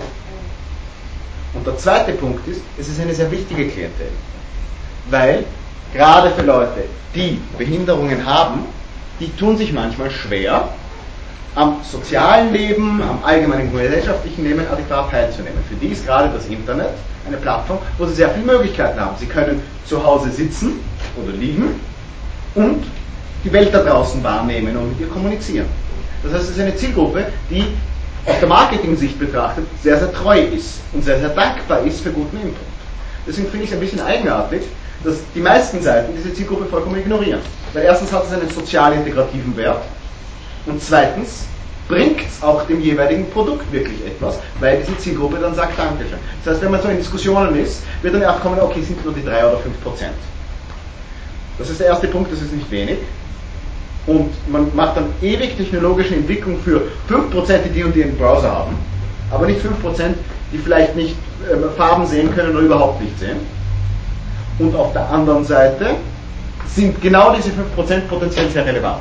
Und der zweite Punkt ist, es ist eine sehr wichtige Klientel. Weil gerade für Leute, die Behinderungen haben, die tun sich manchmal schwer, am sozialen Leben, am allgemeinen gesellschaftlichen Leben adäquat teilzunehmen. Für die ist gerade das Internet eine Plattform, wo sie sehr viele Möglichkeiten haben. Sie können zu Hause sitzen oder liegen und die Welt da draußen wahrnehmen und mit ihr kommunizieren. Das heißt, es ist eine Zielgruppe, die aus der Marketing-Sicht betrachtet sehr, sehr treu ist und sehr, sehr dankbar ist für guten Input. Deswegen finde ich es ein bisschen eigenartig, dass die meisten Seiten diese Zielgruppe vollkommen ignorieren. Weil erstens hat es einen sozial-integrativen Wert und zweitens bringt es auch dem jeweiligen Produkt wirklich etwas, weil diese Zielgruppe dann sagt Dankeschön. Das heißt, wenn man so in Diskussionen ist, wird dann erst kommen, okay, sind nur die drei oder fünf Prozent. Das ist der erste Punkt, das ist nicht wenig. Und man macht dann ewig technologische Entwicklung für fünf Prozent, die die und die einen Browser haben, aber nicht fünf Prozent, die vielleicht nicht äh, Farben sehen können oder überhaupt nicht sehen. Und auf der anderen Seite sind genau diese fünf Prozent potenziell sehr relevant.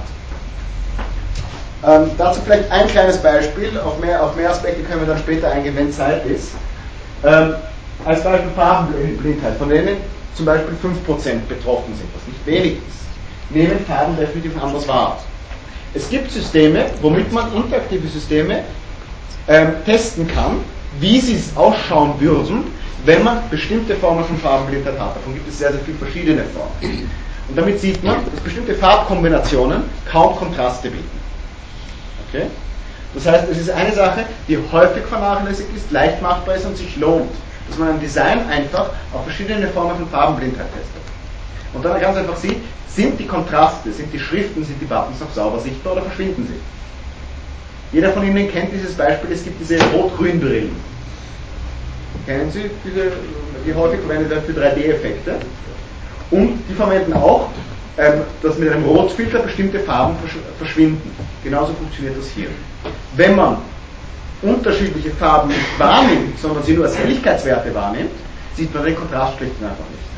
Ähm, dazu vielleicht ein kleines Beispiel, auf mehr, auf mehr Aspekte können wir dann später eingehen, wenn Zeit ist. Ähm, als Beispiel Farbenblindheit, von denen zum Beispiel fünf Prozent betroffen sind, was nicht wenig ist, nehmen Farben definitiv anders wahr. Es gibt Systeme, womit man interaktive Systeme ähm, testen kann, wie sie ausschauen würden, wenn man bestimmte Formen von Farbenblindheit hat. Davon gibt es sehr, sehr viele verschiedene Formen. Und damit sieht man, dass bestimmte Farbkombinationen kaum Kontraste bieten. Okay? Das heißt, es ist eine Sache, die häufig vernachlässigt ist, leicht machbar ist und sich lohnt, dass man ein Design einfach auf verschiedene Formen von Farbenblindheit testet. Und dann ganz einfach sieht, sind die Kontraste, sind die Schriften, sind die Buttons noch sauber sichtbar oder verschwinden sie? Jeder von Ihnen kennt dieses Beispiel, es gibt diese Rot-Grün-Brillen. Kennen Sie diese, die häufig verwendet werden für drei D-Effekte? Und die verwenden auch, ähm, dass mit einem Rotfilter bestimmte Farben versch verschwinden. Genauso funktioniert das hier. Wenn man unterschiedliche Farben nicht wahrnimmt, sondern sie nur als Helligkeitswerte wahrnimmt, sieht man den Kontrast schlicht und einfach nicht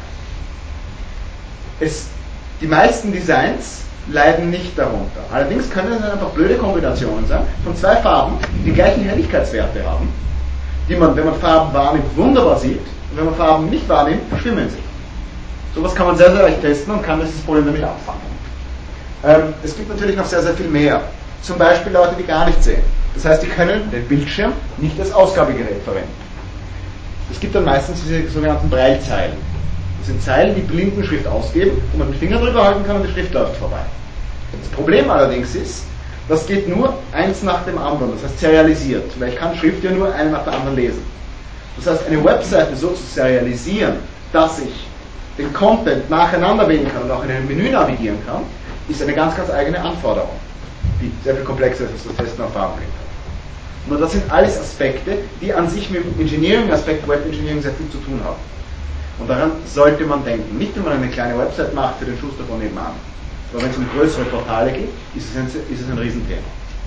mehr. Es, die meisten Designs leiden nicht darunter. Allerdings können es einfach blöde Kombinationen sein von zwei Farben, die die gleichen Helligkeitswerte haben, die man, wenn man Farben wahrnimmt, wunderbar sieht, und wenn man Farben nicht wahrnimmt, verschwimmen sie. Sowas kann man sehr, sehr leicht testen und kann dieses Problem damit abfangen. Ähm, es gibt natürlich noch sehr, sehr viel mehr. Zum Beispiel Leute, die gar nicht sehen. Das heißt, die können den Bildschirm nicht als Ausgabegerät verwenden. Es gibt dann meistens diese sogenannten Braillezeilen. Das sind Zeilen, die Blindenschrift ausgeben, wo man den Finger drüber halten kann und die Schrift läuft vorbei. Das Problem allerdings ist, das geht nur eins nach dem anderen, das heißt serialisiert, weil ich kann Schrift ja nur eine nach der anderen lesen. Das heißt, eine Webseite so zu serialisieren, dass ich den Content nacheinander wählen kann und auch in einem Menü navigieren kann, ist eine ganz, ganz eigene Anforderung, die sehr viel komplexer ist als das Testen auf Farbenblindheit. Nur das sind alles Aspekte, die an sich mit dem Engineering-Aspekt Web Engineering sehr viel zu tun haben. Und daran sollte man denken. Nicht, wenn man eine kleine Website macht für den Schuster von nebenan. Aber wenn es um größere Portale geht, ist es ein, ist es ein Riesenthema.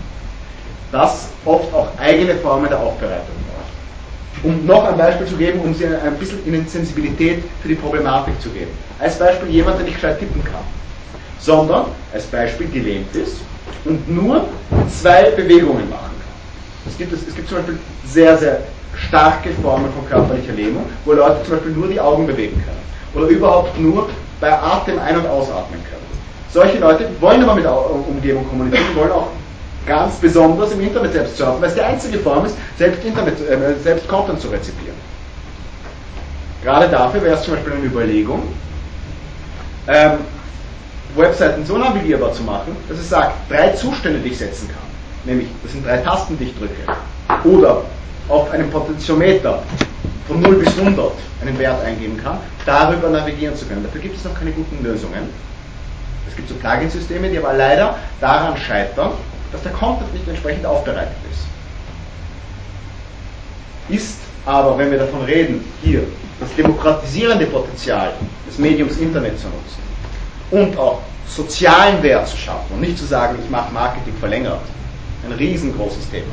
Das oft auch eigene Formen der Aufbereitung braucht. Um noch ein Beispiel zu geben, um Sie ein bisschen Ihnen Sensibilität für die Problematik zu geben. Als Beispiel jemand, der nicht gescheit tippen kann. sondern als Beispiel gelähmt ist und nur zwei Bewegungen machen kann. Es gibt, es, es gibt zum Beispiel sehr, sehr starke Formen von körperlicher Lähmung, wo Leute zum Beispiel nur die Augen bewegen können oder überhaupt nur bei Atem ein- und ausatmen können. Solche Leute wollen aber mit der Umgebung kommunizieren, wollen auch ganz besonders im Internet selbst surfen, weil es die einzige Form ist, selbst, Internet, äh, selbst Content zu rezipieren. Gerade dafür wäre es zum Beispiel eine Überlegung, ähm, Webseiten so navigierbar zu machen, dass es sagt, drei Zustände, die ich setzen kann. Nämlich, das sind drei Tasten, die ich drücke. Oder auf einem Potentiometer von null bis hundert einen Wert eingeben kann, darüber navigieren zu können. Dafür gibt es noch keine guten Lösungen. Es gibt so Plugin-Systeme, die aber leider daran scheitern, dass der Content nicht entsprechend aufbereitet ist. Ist aber, wenn wir davon reden, hier das demokratisierende Potenzial des Mediums Internet zu nutzen und auch sozialen Wert zu schaffen und nicht zu sagen, ich mache Marketing verlängert, ein riesengroßes Thema.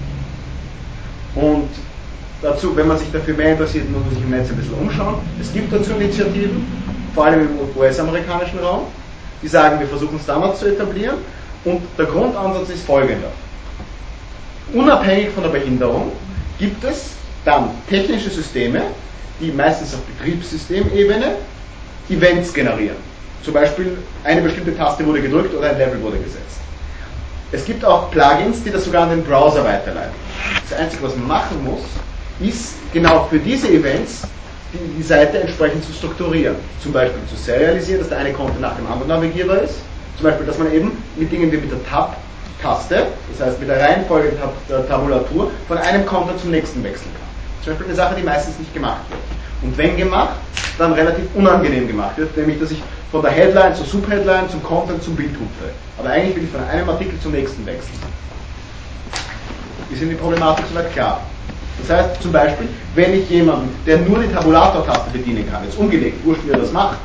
Und dazu, wenn man sich dafür mehr interessiert, muss man sich im Netz ein bisschen umschauen. Es gibt dazu Initiativen, vor allem im U S-amerikanischen Raum, die sagen, wir versuchen Standards zu etablieren und der Grundansatz ist folgender. Unabhängig von der Behinderung gibt es dann technische Systeme, die meistens auf Betriebssystemebene Events generieren. Zum Beispiel eine bestimmte Taste wurde gedrückt oder ein Level wurde gesetzt. Es gibt auch Plugins, die das sogar an den Browser weiterleiten. Das Einzige, was man machen muss, ist genau für diese Events die, die Seite entsprechend zu strukturieren. Zum Beispiel zu serialisieren, dass der eine Content nach dem anderen navigierbar ist. Zum Beispiel, dass man eben mit Dingen wie mit der Tab-Taste, das heißt mit der Reihenfolge der Tabulatur, von einem Content zum nächsten wechseln kann. Zum Beispiel eine Sache, die meistens nicht gemacht wird. Und wenn gemacht, dann relativ unangenehm gemacht wird, nämlich dass ich von der Headline zur Subheadline, zum Content, zum Bild hupfe. Aber eigentlich will ich von einem Artikel zum nächsten wechseln. Ist Ihnen die Problematik soweit klar? Das heißt zum Beispiel, wenn ich jemanden, der nur die Tabulator-Taste bedienen kann, jetzt umgelegt, wurscht wie er das macht,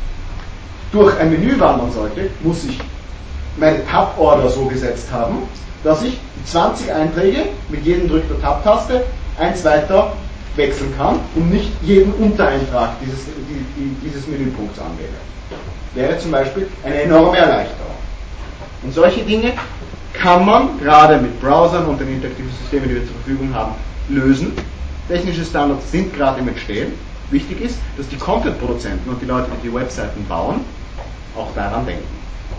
durch ein Menü wandern sollte, muss ich meine Tab-Order so gesetzt haben, dass ich die zwanzig Einträge mit jedem Drück der Tab-Taste eins weiter wechseln kann und nicht jeden Untereintrag dieses, die, die, dieses Menüpunkts anwähle. Wäre zum Beispiel eine enorme Erleichterung. Und solche Dinge kann man gerade mit Browsern und den interaktiven Systemen, die wir zur Verfügung haben, lösen. Technische Standards sind gerade im Entstehen. Wichtig ist, dass die Content-Produzenten und die Leute, die die Webseiten bauen, auch daran denken.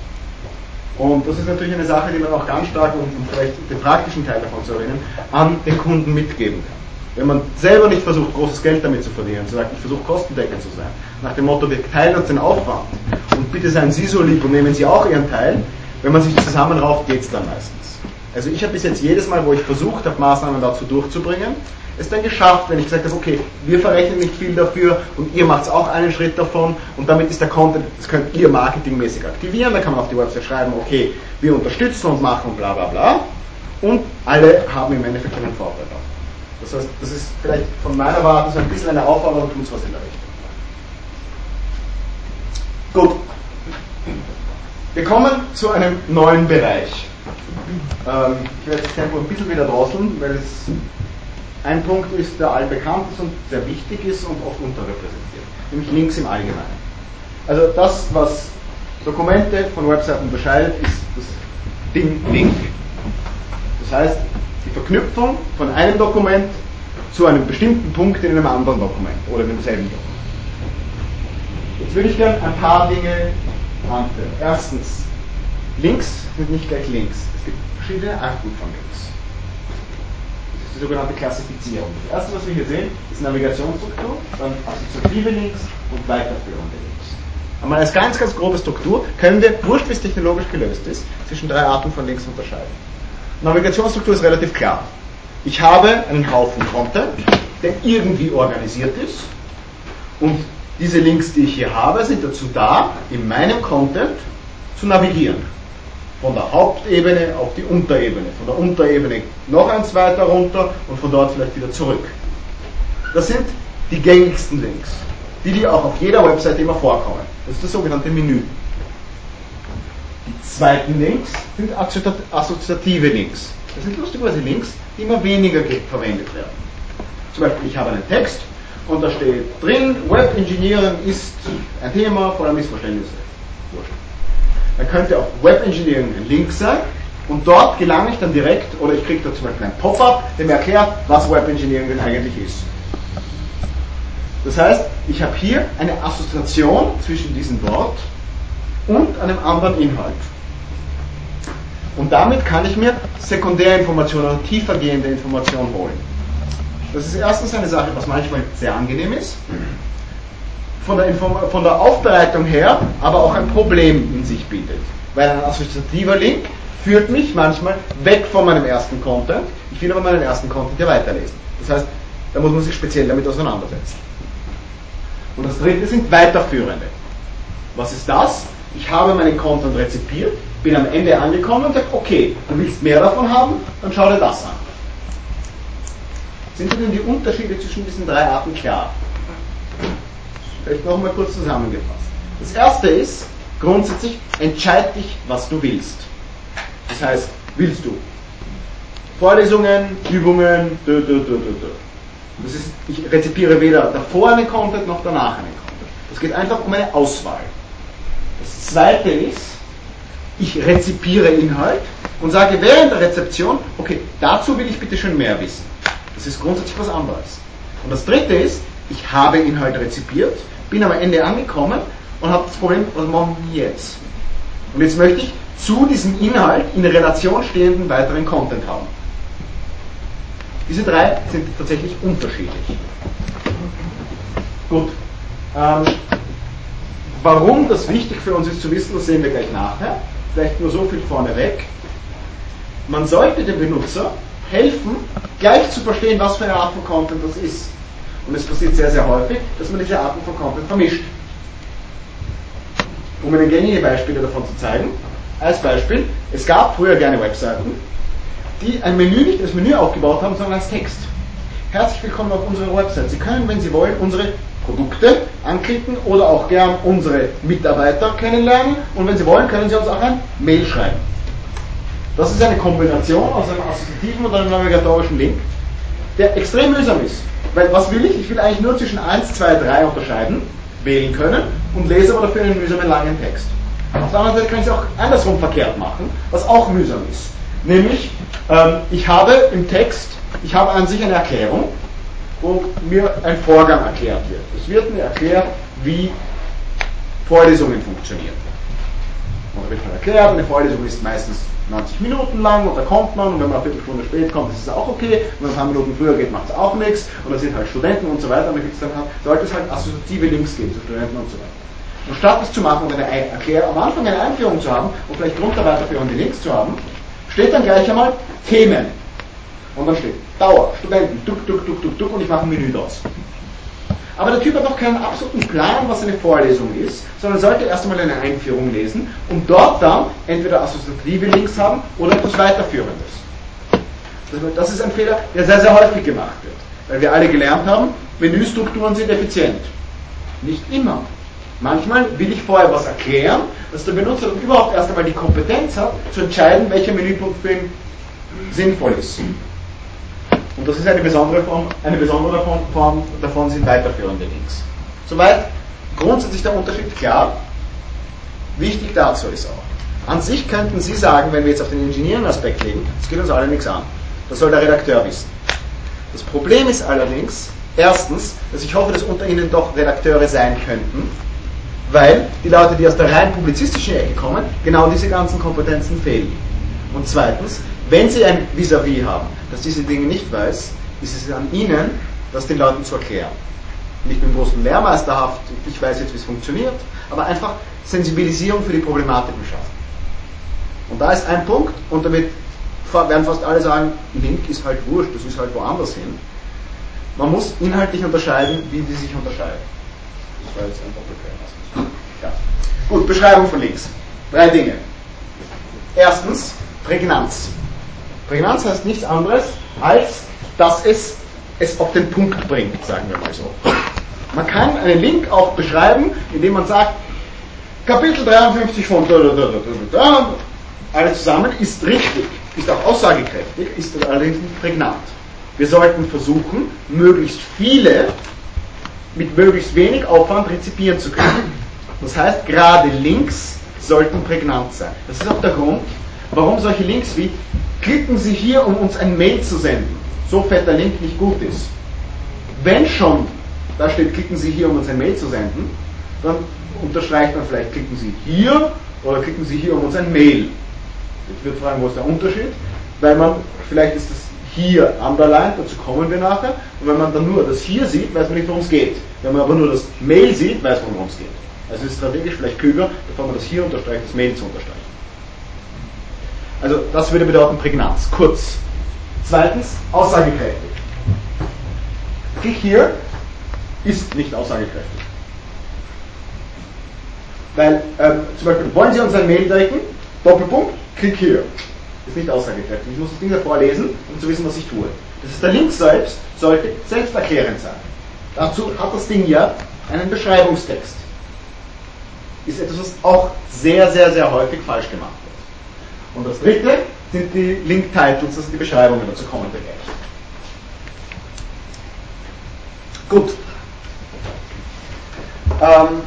Und das ist natürlich eine Sache, die man auch ganz stark, um vielleicht den praktischen Teil davon zu erwähnen, an den Kunden mitgeben kann. Wenn man selber nicht versucht, großes Geld damit zu verdienen, zu sagen, ich versuche kostendeckend zu sein, nach dem Motto, wir teilen uns den Aufwand und bitte seien Sie so lieb und nehmen Sie auch Ihren Teil, wenn man sich zusammenrauft, geht es dann meistens. Also ich habe bis jetzt jedes Mal, wo ich versucht habe, Maßnahmen dazu durchzubringen, es dann geschafft, wenn ich gesagt habe, okay, wir verrechnen nicht viel dafür und ihr macht auch einen Schritt davon und damit ist der Content, das könnt ihr marketingmäßig aktivieren, da kann man auf die Website schreiben, okay, wir unterstützen und machen und bla bla bla und alle haben im Endeffekt einen Vorteil davon. Das heißt, das ist vielleicht von meiner Warte so ein bisschen eine Aufforderung, tut was in der Richtung. Gut. Wir kommen zu einem neuen Bereich. Ähm, ich werde das Tempo ein bisschen wieder drosseln, weil es ein Punkt ist, der allen bekannt ist und sehr wichtig ist und oft unterrepräsentiert, nämlich Links im Allgemeinen. Also das, was Dokumente von Webseiten unterscheidet, ist das Ding Link. Das heißt, die Verknüpfung von einem Dokument zu einem bestimmten Punkt in einem anderen Dokument oder in demselben Dokument. Jetzt würde ich gerne ein paar Dinge anführen. Erstens, Links sind nicht gleich Links. Es gibt verschiedene Arten von Links. Das ist die sogenannte Klassifizierung. Das erste, was wir hier sehen, ist Navigationsstruktur, dann assoziative Links und weiterführende Links. Einmal als ganz, ganz grobe Struktur können wir, wurscht wie es technologisch gelöst ist, zwischen drei Arten von Links unterscheiden. Navigationsstruktur ist relativ klar. Ich habe einen Haufen Content, der irgendwie organisiert ist und diese Links, die ich hier habe, sind dazu da, in meinem Content zu navigieren. Von der Hauptebene auf die Unterebene, von der Unterebene noch eins weiter runter und von dort vielleicht wieder zurück. Das sind die gängigsten Links, die, die auch auf jeder Webseite immer vorkommen. Das ist das sogenannte Menü. Die zweiten Links sind assoziative Links. Das sind lustigerweise Links, die immer weniger verwendet werden. Zum Beispiel, ich habe einen Text und da steht drin, Web Engineering ist ein Thema voller Missverständnisse. Wurscht. dann könnte auf Web Engineering ein Link sein und dort gelange ich dann direkt, oder ich kriege da zum Beispiel ein Pop-up, der mir erklärt, was Web Engineering denn eigentlich ist. Das heißt, ich habe hier eine Assoziation zwischen diesem Wort und einem anderen Inhalt. Und damit kann ich mir Sekundärinformationen oder tiefergehende Informationen holen. Das ist erstens eine Sache, was manchmal sehr angenehm ist, von der, Inform- von der Aufbereitung her, aber auch ein Problem in sich bietet. Weil ein assoziativer Link führt mich manchmal weg von meinem ersten Content. Ich will aber meinen ersten Content ja weiterlesen. Das heißt, da muss man sich speziell damit auseinandersetzen. Und das dritte sind weiterführende. Was ist das? Ich habe meinen Content rezipiert, bin am Ende angekommen und sage, okay, du willst mehr davon haben, dann schau dir das an. Sind denn die Unterschiede zwischen diesen drei Arten klar? Vielleicht nochmal kurz zusammengefasst. Das erste ist, grundsätzlich, entscheid dich, was du willst. Das heißt, willst du Vorlesungen, Übungen, dö, dö, dö, dö, dö. Das ist, ich rezipiere weder davor einen Content noch danach einen Content. Es geht einfach um eine Auswahl. Das zweite ist, ich rezipiere Inhalt und sage während der Rezeption, okay, dazu will ich bitte schon mehr wissen. Das ist grundsätzlich was anderes. Und das dritte ist, ich habe Inhalt rezipiert, bin am Ende angekommen und habe das Problem, was machen wir jetzt? Und jetzt möchte ich zu diesem Inhalt in Relation stehenden weiteren Content haben. Diese drei sind tatsächlich unterschiedlich. Gut. Ähm, warum das wichtig für uns ist zu wissen, das sehen wir gleich nachher. Vielleicht nur so viel vorneweg. Man sollte dem Benutzer helfen, gleich zu verstehen, was für eine Art von Content das ist. Und es passiert sehr, sehr häufig, dass man diese Arten von Content vermischt. Um Ihnen gängige Beispiele davon zu zeigen. Als Beispiel, es gab früher gerne Webseiten, die ein Menü nicht als Menü aufgebaut haben, sondern als Text. Herzlich willkommen auf unserer Website. Sie können, wenn Sie wollen, unsere Produkte anklicken oder auch gern unsere Mitarbeiter kennenlernen und wenn Sie wollen, können Sie uns auch ein Mail schreiben. Das ist eine Kombination aus einem assoziativen und einem navigatorischen Link, der extrem mühsam ist. Weil was will ich? Ich will eigentlich nur zwischen eins, zwei, drei unterscheiden, wählen können und lese aber dafür einen mühsamen langen Text. Auf der anderen Seite kann ich es auch andersrum verkehrt machen, was auch mühsam ist. Nämlich, ähm, ich habe im Text, ich habe an sich eine Erklärung, wo mir ein Vorgang erklärt wird. Es wird mir erklärt, wie Vorlesungen funktionieren. Und da wird man erklärt, eine Vorlesung ist meistens neunzig Minuten lang und da kommt man und wenn man eine Viertelstunde spät kommt, ist es auch okay und wenn man ein paar Minuten früher geht, macht es auch nichts und da sind halt Studenten und so weiter und da gibt's dann halt, sollte es halt assoziative Links geben zu Studenten und so weiter. Und statt das zu machen und eine Erklärung, am Anfang eine Einführung zu haben und vielleicht drunter weiterführende Links zu haben, steht dann gleich einmal Themen. Und dann steht Dauer, Studenten, duck, duck, duck, duck, duck und ich mache ein Menü draus. Aber der Typ hat noch keinen absoluten Plan, was eine Vorlesung ist, sondern sollte erst einmal eine Einführung lesen und dort dann entweder assoziative Links haben oder etwas Weiterführendes. Das ist ein Fehler, der sehr, sehr häufig gemacht wird. Weil wir alle gelernt haben, Menüstrukturen sind effizient. Nicht immer. Manchmal will ich vorher was erklären, dass der Benutzer dann überhaupt erst einmal die Kompetenz hat, zu entscheiden, welcher Menüpunkt für ihn sinnvoll ist. Und das ist eine besondere Form, eine besondere Form davon sind weiterführende Links. Soweit grundsätzlich der Unterschied klar. Wichtig dazu ist auch, an sich könnten Sie sagen, wenn wir jetzt auf den Engineering-Aspekt legen, das geht uns alle nichts an. Das soll der Redakteur wissen. Das Problem ist allerdings, erstens, dass ich hoffe, dass unter Ihnen doch Redakteure sein könnten, weil die Leute, die aus der rein publizistischen Ecke kommen, genau diese ganzen Kompetenzen fehlen. Und zweitens, wenn Sie ein Vis-à-vis haben, das diese Dinge nicht weiß, ist es an Ihnen, das den Leuten zu erklären. Nicht mit dem großen Lehrmeisterhaft, ich weiß jetzt, wie es funktioniert, aber einfach Sensibilisierung für die Problematiken schaffen. Und da ist ein Punkt, und damit werden fast alle sagen, Link ist halt wurscht, das ist halt woanders hin. Man muss inhaltlich unterscheiden, wie die sich unterscheiden. Das war jetzt einfach bequem. Ja. Gut, Beschreibung von Links. Drei Dinge. Erstens, Prägnanz. Prägnanz heißt nichts anderes, als dass es es auf den Punkt bringt, sagen wir mal so. Man kann einen Link auch beschreiben, indem man sagt, Kapitel dreiundfünfzig von da, da, da, da, da, alles zusammen ist richtig, ist auch aussagekräftig, ist allerdings nicht prägnant. Wir sollten versuchen, möglichst viele mit möglichst wenig Aufwand rezipieren zu können. Das heißt, gerade Links sollten prägnant sein. Das ist auch der Grund, warum solche Links wie klicken Sie hier, um uns ein Mail zu senden, so fetter Link nicht gut ist. Wenn schon da steht, klicken Sie hier, um uns ein Mail zu senden, dann unterstreicht man vielleicht, klicken Sie hier oder klicken Sie hier, um uns ein Mail. Jetzt wird fragen, wo ist der Unterschied? Weil man, vielleicht ist das hier underlined, dazu kommen wir nachher, und wenn man dann nur das hier sieht, weiß man nicht, worum es geht. Wenn man aber nur das Mail sieht, weiß man, worum es geht. Also ist strategisch vielleicht klüger, bevor man das hier unterstreicht, das Mail zu unterstreichen. Also das würde bedeuten Prägnanz, kurz. Zweitens, aussagekräftig. Klick hier ist nicht aussagekräftig. Weil, ähm, zum Beispiel, wollen Sie uns ein Mail decken? Doppelpunkt, klick hier. Ist nicht aussagekräftig. Ich muss das Ding davor lesen, um zu wissen, was ich tue. Das ist der Link selbst, sollte selbsterklärend sein. Dazu hat das Ding ja einen Beschreibungstext. Ist etwas, was auch sehr, sehr, sehr häufig falsch gemacht wird. Und das dritte sind die Link-Titles, das sind die Beschreibungen, dazu kommen wir gleich. Gut. Ähm,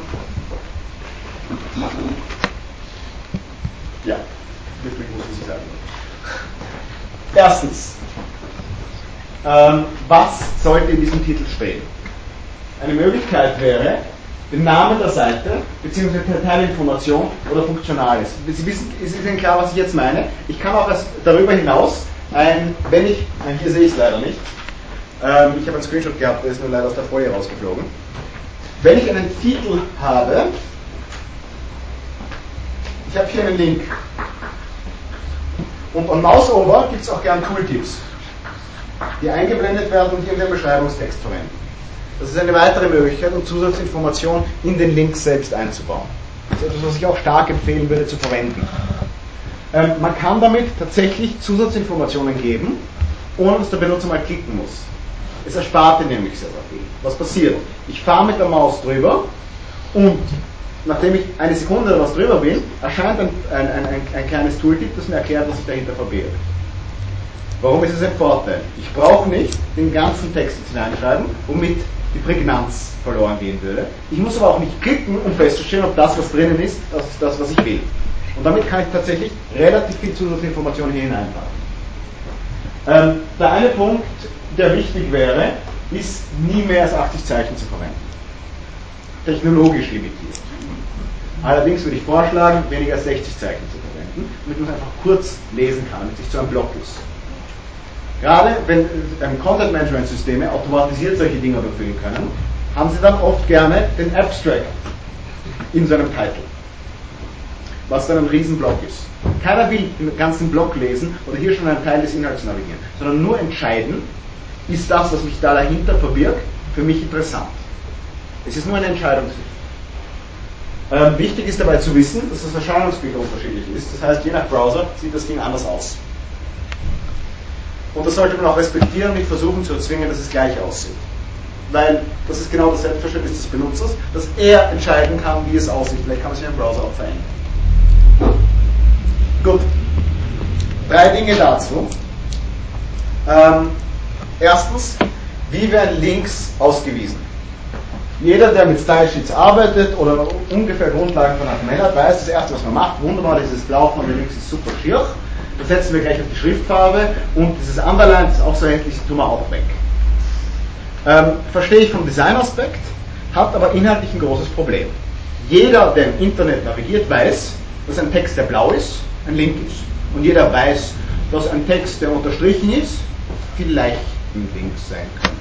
ja, wirklich muss ich sagen. Erstens, ähm, was sollte in diesem Titel stehen? Eine Möglichkeit wäre, den Namen der Seite, beziehungsweise Teilinformation oder Funktionales. Sie wissen, ist Ihnen klar, was ich jetzt meine? Ich kann auch als, darüber hinaus, ein, wenn ich, nein, hier sehe ich es leider nicht, ähm, ich habe einen Screenshot gehabt, der ist nur leider aus der Folie rausgeflogen. Wenn ich einen Titel habe, ich habe hier einen Link, und an Mouseover gibt es auch gern Tooltips, die eingeblendet werden und hier in den Beschreibungstext verwenden. Das ist eine weitere Möglichkeit, um Zusatzinformationen in den Link selbst einzubauen. Das ist etwas, was ich auch stark empfehlen würde zu verwenden. Ähm, man kann damit tatsächlich Zusatzinformationen geben, ohne dass der Benutzer mal klicken muss. Es erspart ihn nämlich sehr viel. Was passiert? Ich fahre mit der Maus drüber und nachdem ich eine Sekunde oder was drüber bin, erscheint ein, ein, ein, ein kleines Tooltip, das mir erklärt, was sich dahinter verbirgt. Warum ist es ein Vorteil? Ich brauche nicht den ganzen Text jetzt hineinschreiben, womit die Prägnanz verloren gehen würde. Ich muss aber auch nicht klicken, um festzustellen, ob das, was drinnen ist, das ist das, was ich will. Und damit kann ich tatsächlich relativ viel Zusatzinformationen hier hineinpacken. Ähm, der eine Punkt, der wichtig wäre, ist, nie mehr als achtzig Zeichen zu verwenden. Technologisch limitiert. Allerdings würde ich vorschlagen, weniger als sechzig Zeichen zu verwenden, damit man es einfach kurz lesen kann, damit es sich zu einem Block ist. Gerade wenn ähm, Content-Management-Systeme automatisiert solche Dinge überfüllen können, haben sie dann oft gerne den Abstract in seinem Titel, was dann ein Riesenblock ist. Keiner will den ganzen Block lesen oder hier schon einen Teil des Inhalts navigieren, sondern nur entscheiden, ist das, was mich da dahinter verbirgt, für mich interessant. Es ist nur eine Entscheidungshilfe. Ähm, wichtig ist dabei zu wissen, dass das Erscheinungsbild unterschiedlich ist. Das heißt, je nach Browser sieht das Ding anders aus. Und das sollte man auch respektieren und nicht versuchen zu erzwingen, dass es gleich aussieht. Weil das ist genau das Selbstverständnis des Benutzers, dass er entscheiden kann, wie es aussieht. Vielleicht kann man sich im Browser auch verändern. Gut. Drei Dinge dazu. Ähm, erstens, wie werden Links ausgewiesen? Jeder, der mit Style Sheets arbeitet oder ungefähr Grundlagen von H T M L hat, weiß, das erste, was man macht, wunderbar, dieses Blau von den Links ist super schier. Das setzen wir gleich auf die Schriftfarbe und dieses Underline, das ist auch so hässlich, das tun wir auch weg. Ähm, verstehe ich vom Designaspekt, hat aber inhaltlich ein großes Problem. Jeder, der im Internet navigiert, weiß, dass ein Text, der blau ist, ein Link ist. Und jeder weiß, dass ein Text, der unterstrichen ist, vielleicht ein Link sein könnte.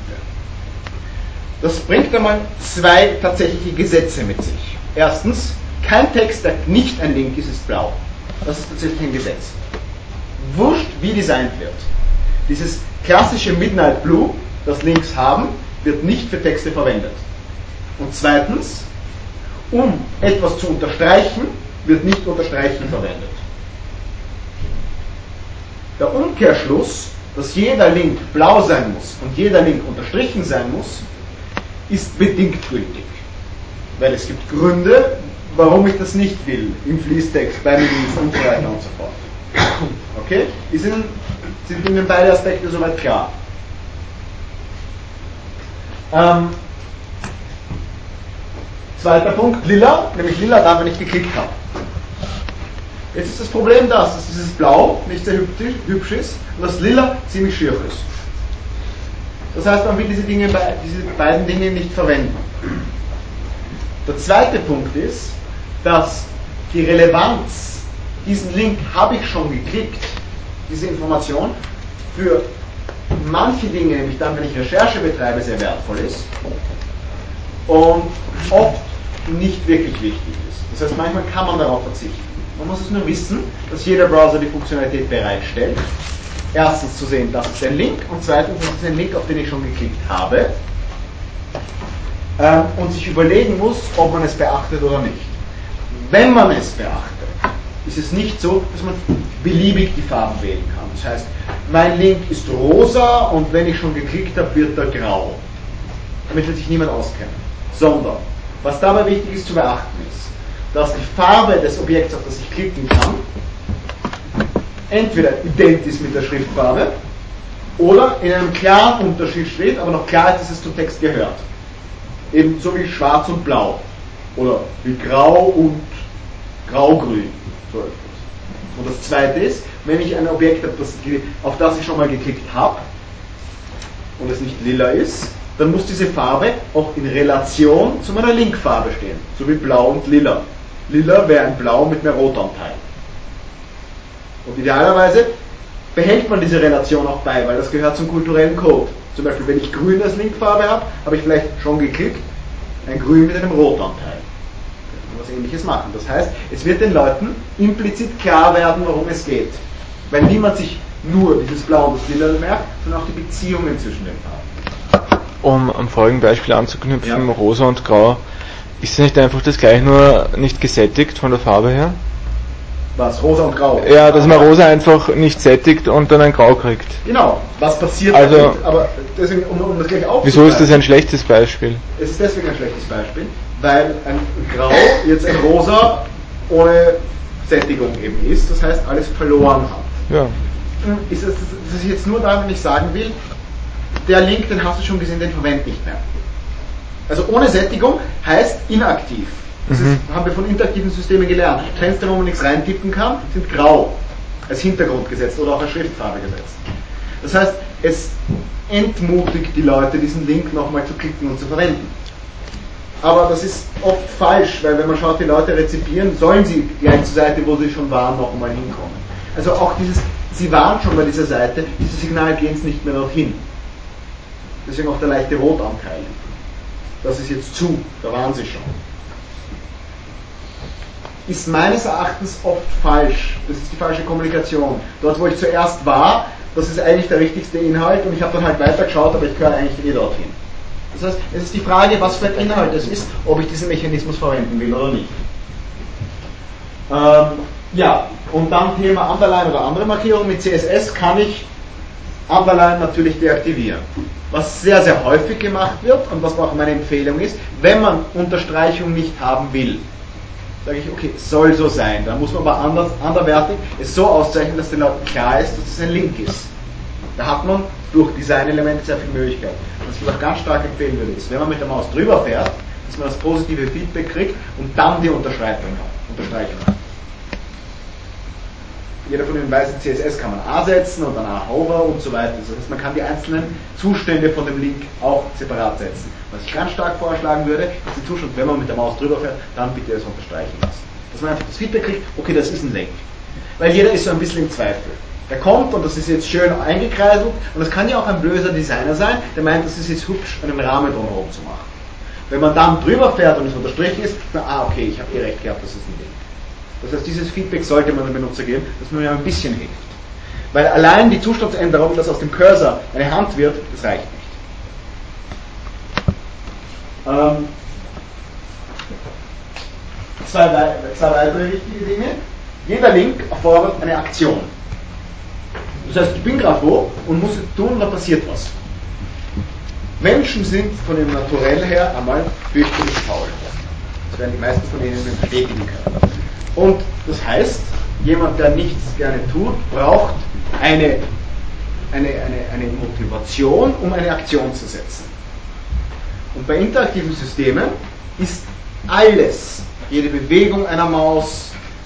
Das bringt einmal zwei tatsächliche Gesetze mit sich. Erstens, kein Text, der nicht ein Link ist, ist blau. Das ist tatsächlich ein Gesetz. Wurscht, wie designt wird. Dieses klassische Midnight Blue, das Links haben, wird nicht für Texte verwendet. Und zweitens, um etwas zu unterstreichen, wird nicht unterstreichen verwendet. Der Umkehrschluss, dass jeder Link blau sein muss und jeder Link unterstrichen sein muss, ist bedingt gültig. Weil es gibt Gründe, warum ich das nicht will, im Fließtext, bei Menüs und so weiter und so fort. Okay? Ist Ihnen, sind Ihnen beide Aspekte soweit klar? Ähm, zweiter Punkt, lila, nämlich lila da, wenn ich geklickt habe. Jetzt ist das Problem das, dass dieses Blau nicht sehr hübsch ist und das Lila ziemlich schier ist. Das heißt, man will diese, Dinge, diese beiden Dinge nicht verwenden. Der zweite Punkt ist, dass die Relevanz, diesen Link habe ich schon geklickt, diese Information, für manche Dinge, nämlich dann, wenn ich Recherche betreibe, sehr wertvoll ist und oft nicht wirklich wichtig ist. Das heißt, manchmal kann man darauf verzichten. Man muss es nur wissen, dass jeder Browser die Funktionalität bereitstellt. Erstens zu sehen, das ist ein Link, und zweitens, das ist ein Link, auf den ich schon geklickt habe, ähm, und sich überlegen muss, ob man es beachtet oder nicht. Wenn man es beachtet, ist es nicht so, dass man beliebig die Farben wählen kann. Das heißt, mein Link ist rosa und wenn ich schon geklickt habe, wird er grau. Damit wird sich niemand auskennen. Sondern, was dabei wichtig ist zu beachten ist, dass die Farbe des Objekts, auf das ich klicken kann, entweder ident ist mit der Schriftfarbe oder in einem klaren Unterschied steht, aber noch klar ist, dass es zum Text gehört. Ebenso wie schwarz und blau. Oder wie grau und graugrün. So etwas. Und das zweite ist, wenn ich ein Objekt habe, das, auf das ich schon mal geklickt habe und es nicht lila ist, dann muss diese Farbe auch in Relation zu meiner Linkfarbe stehen. So wie blau und lila. Lila wäre ein Blau mit mehr Rotanteil. Und idealerweise behält man diese Relation auch bei, weil das gehört zum kulturellen Code. Zum Beispiel, wenn ich grün als Linkfarbe habe, habe ich vielleicht schon geklickt, ein Grün mit einem Rotanteil. Was Ähnliches machen. Das heißt, es wird den Leuten implizit klar werden, worum es geht. Weil niemand sich nur dieses Blau und das Lila merkt, sondern auch die Beziehungen zwischen den Farben. Um am folgenden Beispiel anzuknüpfen, ja. Rosa und Grau, ist es nicht einfach das gleiche, nur nicht gesättigt von der Farbe her? Was? Rosa und Grau? Ja, dass man Rosa einfach nicht sättigt und dann ein Grau kriegt. Genau, was passiert also, damit? Aber deswegen, um, um das gleich aufzugreifen. Wieso ist das ein schlechtes Beispiel? Es ist deswegen ein schlechtes Beispiel, weil ein Grau jetzt ein Rosa ohne Sättigung eben ist, das heißt alles verloren hat. Ja. Ist es, dass ich jetzt nur da, wenn ich sagen will, der Link, den hast du schon gesehen, den verwende nicht mehr. Also ohne Sättigung heißt inaktiv. Das ist, mhm. haben wir von interaktiven Systemen gelernt. Fenster, wo man nichts reintippen kann, sind grau als Hintergrund gesetzt oder auch als Schriftfarbe gesetzt. Das heißt, es entmutigt die Leute, diesen Link nochmal zu klicken und zu verwenden. Aber das ist oft falsch, weil wenn man schaut, wie Leute rezipieren, sollen sie gleich zur Seite, wo sie schon waren, noch einmal hinkommen. Also auch dieses, sie waren schon bei dieser Seite, dieses Signal gehen es nicht mehr dorthin. Deswegen auch der leichte Rotanteil. Das ist jetzt zu, da waren sie schon. Ist meines Erachtens oft falsch. Das ist die falsche Kommunikation. Dort, wo ich zuerst war, das ist eigentlich der richtigste Inhalt und ich habe dann halt weitergeschaut, aber ich gehöre eigentlich eh dorthin. Das heißt, es ist die Frage, was für ein Inhalt es ist, ob ich diesen Mechanismus verwenden will oder nicht. Ähm, ja, und dann Thema Underline oder andere Markierung. Mit C S S kann ich Underline natürlich deaktivieren. Was sehr, sehr häufig gemacht wird und was auch meine Empfehlung ist, wenn man Unterstreichung nicht haben will, sage ich, okay, es soll so sein. Dann muss man aber anders, anderwertig es so auszeichnen, dass den Leuten klar ist, dass es ein Link ist. Da hat man durch Designelemente sehr viel Möglichkeit. Was ich auch ganz stark empfehlen würde, ist, wenn man mit der Maus drüber fährt, dass man das positive Feedback kriegt und dann die Unterstreichung hat. Unterstreichung hat. Jeder von Ihnen weiß, in C S S kann man A setzen und dann A hover und so weiter. Das heißt, man kann die einzelnen Zustände von dem Link auch separat setzen. Was ich ganz stark vorschlagen würde, ist der Zustand, wenn man mit der Maus drüber fährt, dann bitte das unterstreichen lassen. Dass man einfach das Feedback kriegt, okay, das ist ein Link. Weil jeder ist so ein bisschen im Zweifel. Der kommt und das ist jetzt schön eingekreiselt und das kann ja auch ein böser Designer sein, der meint, das ist jetzt hübsch, einen Rahmen drumherum zu machen. Wenn man dann drüber fährt und es unterstrichen ist, dann, ah, okay, ich habe eh recht gehabt, das ist ein Link. Das heißt, dieses Feedback sollte man dem Benutzer geben, dass man ihm ein bisschen hilft. Weil allein die Zustandsänderung, dass aus dem Cursor eine Hand wird, das reicht nicht. Ähm, zwei, zwei weitere wichtige Dinge. Jeder Link erfordert eine Aktion. Das heißt, ich bin gerade wo und muss tun, da passiert was. Menschen sind von dem Naturell her einmal fürchterlich faul. Das werden die meisten von Ihnen bestätigen können. Und das heißt, jemand, der nichts gerne tut, braucht eine, eine, eine, eine Motivation, um eine Aktion zu setzen. Und bei interaktiven Systemen ist alles, jede Bewegung einer Maus,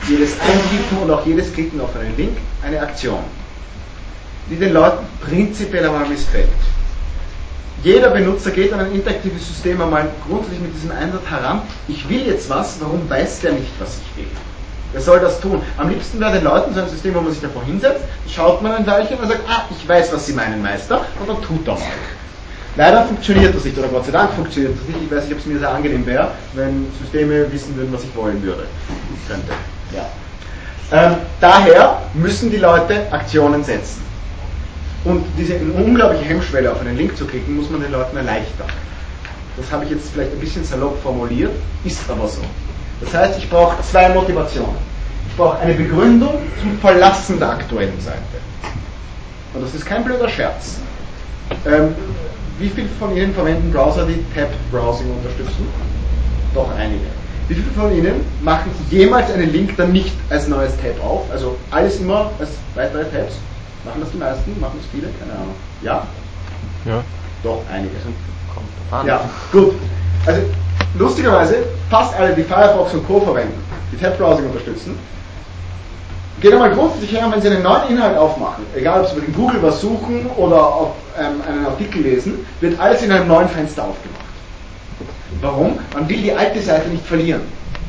jedes Eingeben und auch jedes Klicken auf einen Link eine Aktion, die den Leuten prinzipiell einmal missfällt. Jeder Benutzer geht an ein interaktives System einmal grundsätzlich mit diesem Einsatz heran, ich will jetzt was, warum weiß der nicht, was ich will? Wer soll das tun? Am liebsten wäre den Leuten so ein System, wo man sich davor hinsetzt, schaut man ein Weilchen und sagt, ah, ich weiß, was Sie meinen, Meister, und dann tut er mal. Leider funktioniert das nicht, oder Gott sei Dank funktioniert das nicht. Ich weiß nicht, ob es mir sehr angenehm wäre, wenn Systeme wissen würden, was ich wollen würde. Könnte. Ja. Ähm, daher müssen die Leute Aktionen setzen. Und diese unglaubliche Hemmschwelle auf einen Link zu klicken, muss man den Leuten erleichtern. Das habe ich jetzt vielleicht ein bisschen salopp formuliert, ist aber so. Das heißt, ich brauche zwei Motivationen. Ich brauche eine Begründung zum Verlassen der aktuellen Seite. Und das ist kein blöder Scherz. Ähm, wie viele von Ihnen verwenden Browser, die Tabbed Browsing unterstützen? Doch einige. Wie viele von Ihnen machen jemals einen Link dann nicht als neues Tab auf? Also alles immer als weitere Tabs? Machen das die meisten? Machen das viele? Keine Ahnung. Ja? Ja. Doch, einige. Kommt drauf an. Ja, gut. Also, lustigerweise, fast alle, die Firefox und Co. verwenden, die Tab-Browsing unterstützen, gehen einmal grundsätzlich her, wenn Sie einen neuen Inhalt aufmachen, egal ob Sie mit Google was suchen oder auf, ähm, einen Artikel lesen, wird alles in einem neuen Fenster aufgemacht. Warum? Man will die alte Seite nicht verlieren.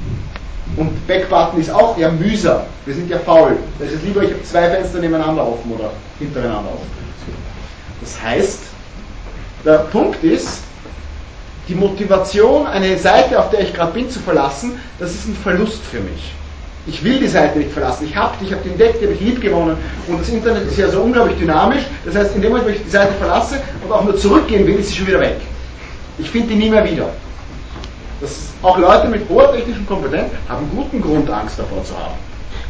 Und Backbutton ist auch ja mühsam. Wir sind ja faul. Das ist lieber, ich habe zwei Fenster nebeneinander offen oder hintereinander offen. Das heißt, der Punkt ist, die Motivation, eine Seite, auf der ich gerade bin, zu verlassen, das ist ein Verlust für mich. Ich will die Seite nicht verlassen. Ich habe die, ich habe die entdeckt, die habe ich lieb gewonnen. Und das Internet ist ja so unglaublich dynamisch. Das heißt, in dem Moment, wo ich die Seite verlasse und auch nur zurückgehen will, ist sie schon wieder weg. Ich finde die nie mehr wieder. Das ist, auch Leute mit hoher technischen Kompetenz haben guten Grund, Angst davor zu haben.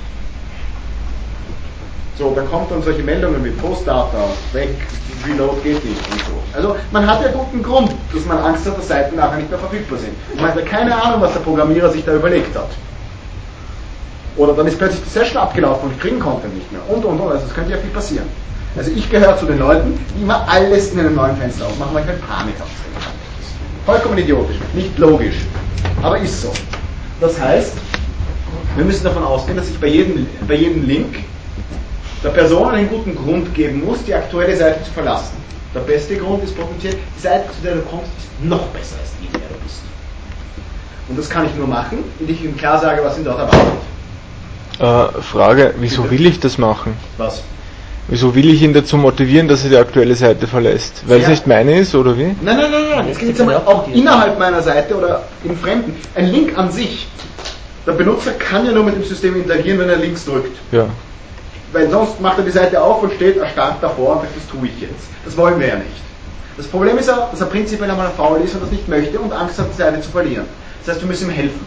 So, da kommt dann solche Meldungen wie Postdata, weg, Reload geht nicht und so. Also man hat ja guten Grund, dass man Angst hat, dass Seiten nachher nicht mehr verfügbar sind. Und man hat ja keine Ahnung, was der Programmierer sich da überlegt hat. Oder dann ist plötzlich die Session abgelaufen und ich kriege den Content nicht mehr. Und, und, und. Also es könnte ja viel passieren. Also ich gehöre zu den Leuten, die immer alles in einem neuen Fenster aufmachen, weil ich halt Panik habe. Vollkommen idiotisch, nicht logisch. Aber ist so. Das heißt, wir müssen davon ausgehen, dass ich bei jedem, bei jedem Link der Person einen guten Grund geben muss, die aktuelle Seite zu verlassen. Der beste Grund ist potenziell, die Seite, zu der du kommst, ist noch besser als die, in der du bist. Und das kann ich nur machen, indem ich ihm klar sage, was ihn dort erwartet. Äh, Frage, wieso Bitte? will ich das machen? Was? Wieso will ich ihn dazu motivieren, dass er die aktuelle Seite verlässt? Weil es Ja. nicht meine ist, oder wie? Nein, nein, nein, nein. Es geht jetzt einmal auch innerhalb meiner Seite oder im Fremden. Ein Link an sich, der Benutzer kann ja nur mit dem System interagieren, wenn er links drückt. Ja. Weil sonst macht er die Seite auf und steht erstarrt davor und sagt, das tue ich jetzt. Das wollen wir ja nicht. Das Problem ist ja, dass er prinzipiell einmal faul ist und das nicht möchte und Angst hat, die Seite zu verlieren. Das heißt, wir müssen ihm helfen.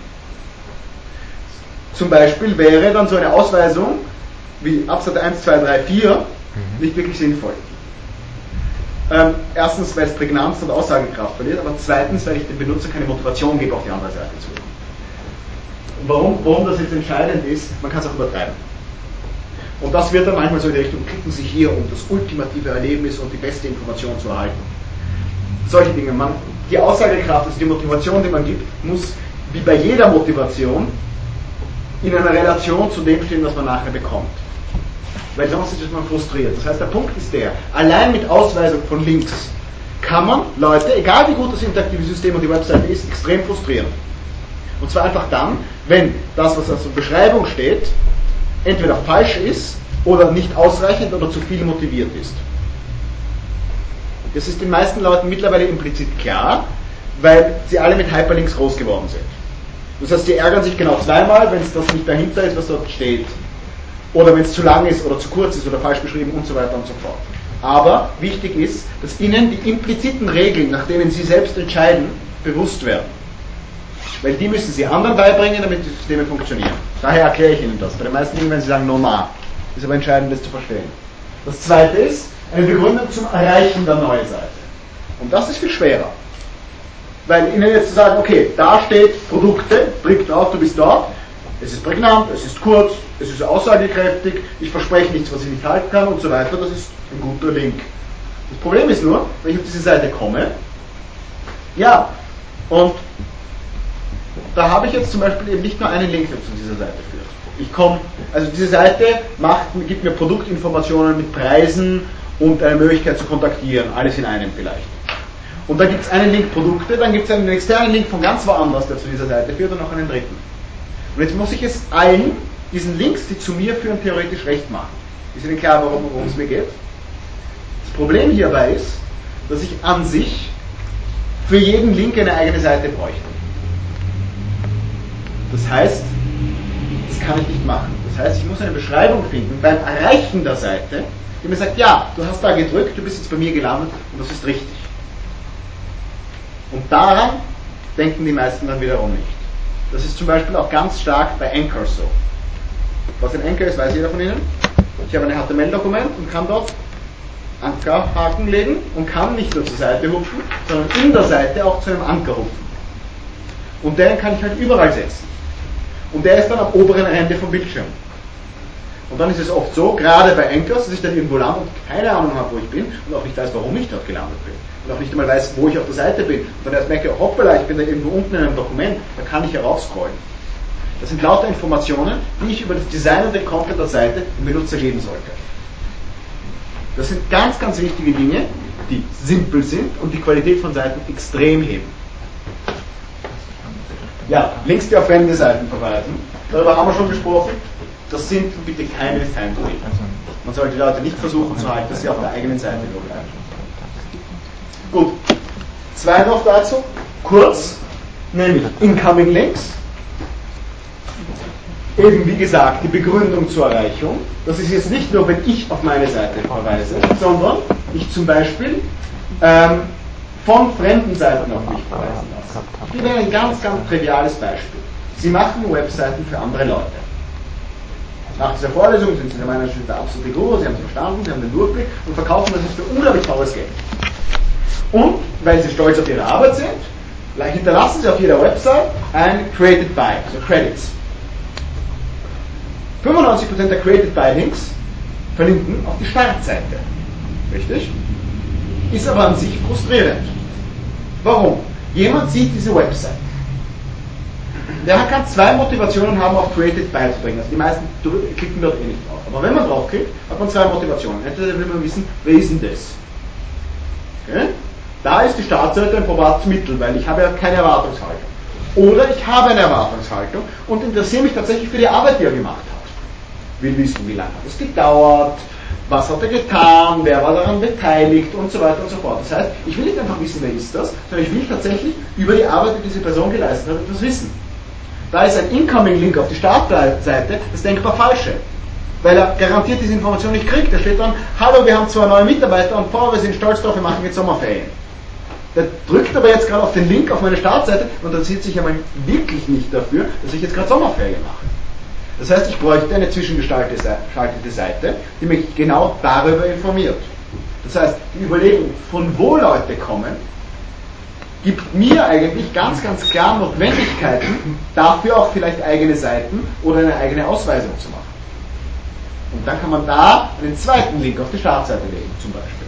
Zum Beispiel wäre dann so eine Ausweisung wie Absatz eins, zwei, drei, vier mhm. nicht wirklich sinnvoll. Ähm, erstens, weil es Prägnanz und Aussagekraft verliert, aber zweitens, weil ich dem Benutzer keine Motivation gebe, auf die andere Seite zu gehen. Und warum, warum das jetzt entscheidend ist, man kann es auch übertreiben. Und das wird dann manchmal so in die Richtung, klicken Sie hier, um das ultimative Erlebnis und die beste Information zu erhalten. Solche Dinge. Man, die Aussagekraft, also die Motivation, die man gibt, muss wie bei jeder Motivation in einer Relation zu dem stehen, was man nachher bekommt. Weil sonst ist man frustriert. Das heißt, der Punkt ist der, allein mit Ausweisung von Links kann man Leute, egal wie gut das interaktive System und die Webseite ist, extrem frustrieren. Und zwar einfach dann, wenn das, was auf der Beschreibung steht, entweder falsch ist oder nicht ausreichend oder zu viel motiviert ist. Das ist den meisten Leuten mittlerweile implizit klar, weil sie alle mit Hyperlinks groß geworden sind. Das heißt, sie ärgern sich genau zweimal, wenn es das nicht dahinter ist, was dort steht. Oder wenn es zu lang ist oder zu kurz ist oder falsch beschrieben und so weiter und so fort. Aber wichtig ist, dass Ihnen die impliziten Regeln, nach denen Sie selbst entscheiden, bewusst werden. Weil die müssen Sie anderen beibringen, damit die Systeme funktionieren. Daher erkläre ich Ihnen das. Bei den meisten Dingen werden Sie sagen, no, na. Ist aber entscheidend, das zu verstehen. Das zweite ist eine Begründung zum Erreichen der neuen Seite. Und das ist viel schwerer. Weil Ihnen jetzt zu sagen, okay, da steht Produkte, drück drauf, du bist dort. Es ist prägnant, es ist kurz, es ist aussagekräftig, ich verspreche nichts, was ich nicht halten kann und so weiter. Das ist ein guter Link. Das Problem ist nur, wenn ich auf diese Seite komme, ja, und da habe ich jetzt zum Beispiel eben nicht nur einen Link, der zu dieser Seite führt. Ich komme, also diese Seite macht, gibt mir Produktinformationen mit Preisen und eine Möglichkeit zu kontaktieren, alles in einem vielleicht. Und da gibt es einen Link Produkte, dann gibt es einen externen Link von ganz woanders, der zu dieser Seite führt, und noch einen dritten. Und jetzt muss ich es allen diesen Links, die zu mir führen, theoretisch recht machen. Ist Ihnen klar, worum, worum es mir geht? Das Problem hierbei ist, dass ich an sich für jeden Link eine eigene Seite bräuchte. Das heißt, das kann ich nicht machen. Das heißt, ich muss eine Beschreibung finden beim Erreichen der Seite, die mir sagt, ja, du hast da gedrückt, du bist jetzt bei mir gelandet und das ist richtig. Und daran denken die meisten dann wiederum nicht. Das ist zum Beispiel auch ganz stark bei Anchor so. Was ein Anchor ist, weiß jeder von Ihnen. Ich habe ein H T M L-Dokument und kann dort Ankerhaken legen und kann nicht nur zur Seite hupfen, sondern in der Seite auch zu einem Anker hupfen. Und den kann ich halt überall setzen. Und der ist dann am oberen Ende vom Bildschirm. Und dann ist es oft so, gerade bei Anchors, dass ich dann irgendwo lande und keine Ahnung habe, wo ich bin und auch nicht weiß, warum ich dort gelandet bin. Und auch nicht einmal weiß, wo ich auf der Seite bin. Und dann erst merke, hoppala, ich bin da irgendwo unten in einem Dokument, da kann ich heraufscrollen. Das sind lauter Informationen, die ich über das Design und den Content der Seite dem Benutzer geben sollte. Das sind ganz, ganz wichtige Dinge, die simpel sind und die Qualität von Seiten extrem heben. Ja, Links, die auf fremde Seiten verweisen. Darüber haben wir schon gesprochen. Das sind bitte keine Feindbilder. Man sollte die Leute nicht versuchen zu halten, dass sie auf der eigenen Seite nur bleiben. Gut. Zwei noch dazu. Kurz. Nämlich Incoming Links. Eben wie gesagt, die Begründung zur Erreichung. Das ist jetzt nicht nur, wenn ich auf meine Seite verweise, sondern ich zum Beispiel ähm, von fremden Seiten auf mich verweisen lasse. Ich gebe Ihnen ein ganz, ganz triviales Beispiel. Sie machen Webseiten für andere Leute. Nach dieser Vorlesung sind Sie der Meinung, Sie sind der absolute Guru, Sie haben es verstanden, Sie haben den Durchblick und verkaufen das für unglaublich teures Geld. Und, weil Sie stolz auf Ihre Arbeit sind, hinterlassen Sie auf jeder Website ein Created By, also Credits. fünfundneunzig Prozent der Created By Links verlinken auf die Startseite. Richtig? Ist aber an sich frustrierend. Warum? Jemand sieht diese Website. Der kann zwei Motivationen haben, auf Created By zu bringen. Also die meisten klicken dort eh nicht drauf. Aber wenn man draufklickt, hat man zwei Motivationen. Entweder will man wissen, wer ist denn das? Okay? Da ist die Startseite ein probates Mittel, weil ich habe ja keine Erwartungshaltung. Oder ich habe eine Erwartungshaltung und interessiere mich tatsächlich für die Arbeit, die er gemacht hat. Will wissen, wie lange hat es gedauert, was hat er getan, wer war daran beteiligt und so weiter und so fort. Das heißt, ich will nicht einfach wissen, wer ist das, sondern ich will tatsächlich über die Arbeit, die diese Person geleistet hat, etwas wissen. Da ist ein Incoming-Link auf die Startseite das denkbar falsche. Weil er garantiert diese Information nicht kriegt. Da steht dann, hallo, wir haben zwei neue Mitarbeiter und boah, wir sind stolz drauf, wir machen jetzt Sommerferien. Der drückt aber jetzt gerade auf den Link auf meine Startseite und interessiert sich aber wirklich nicht dafür, dass ich jetzt gerade Sommerferien mache. Das heißt, ich bräuchte eine zwischengeschaltete Seite, die mich genau darüber informiert. Das heißt, die Überlegung, von wo Leute kommen, gibt mir eigentlich ganz, ganz klar Notwendigkeiten, dafür auch vielleicht eigene Seiten oder eine eigene Ausweisung zu machen. Und dann kann man da einen zweiten Link auf die Startseite legen, zum Beispiel.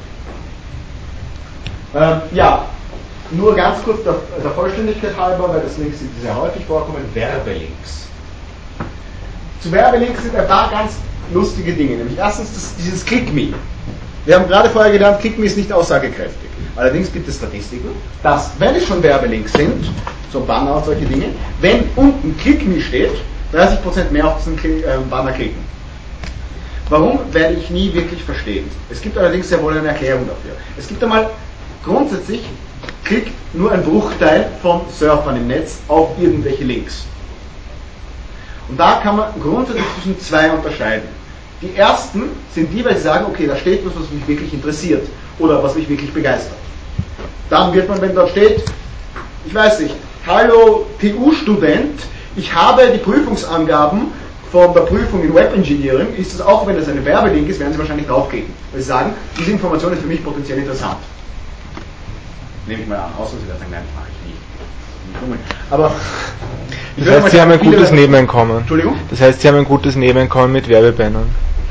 Ähm, ja, nur ganz kurz der, der Vollständigkeit halber, weil das Links sehr häufig vorkommen, Werbelinks. Zu Werbelinks sind ein paar ganz lustige Dinge, nämlich erstens das, dieses Click Me. Wir haben gerade vorher gelernt, Click Me ist nicht aussagekräftig. Allerdings gibt es Statistiken, dass, wenn es schon Werbelinks sind, so Banner und solche Dinge, wenn unten Click Me steht, dreißig Prozent mehr auf diesen Klick, äh, Banner klicken. Warum, werde ich nie wirklich verstehen. Es gibt allerdings sehr wohl eine Erklärung dafür. Es gibt einmal, grundsätzlich klickt nur ein Bruchteil von Surfern im Netz auf irgendwelche Links. Und da kann man grundsätzlich zwischen zwei unterscheiden. Die ersten sind die, weil sie sagen, okay, da steht was, was mich wirklich interessiert oder was mich wirklich begeistert. Dann wird man, wenn dort steht, ich weiß nicht, hallo T U-Student, ich habe die Prüfungsangaben von der Prüfung in Web Engineering, ist es auch, wenn das ein Werbelink ist, werden Sie wahrscheinlich draufklicken. Weil Sie sagen, diese Information ist für mich potenziell interessant. Nehme ich mal an, außer Sie werden sagen, nein, mache ich nicht. Aber das heißt, Sie haben ein gutes Nebeneinkommen. Entschuldigung? Das heißt, Sie haben ein gutes Nebeneinkommen mit Werbebannern.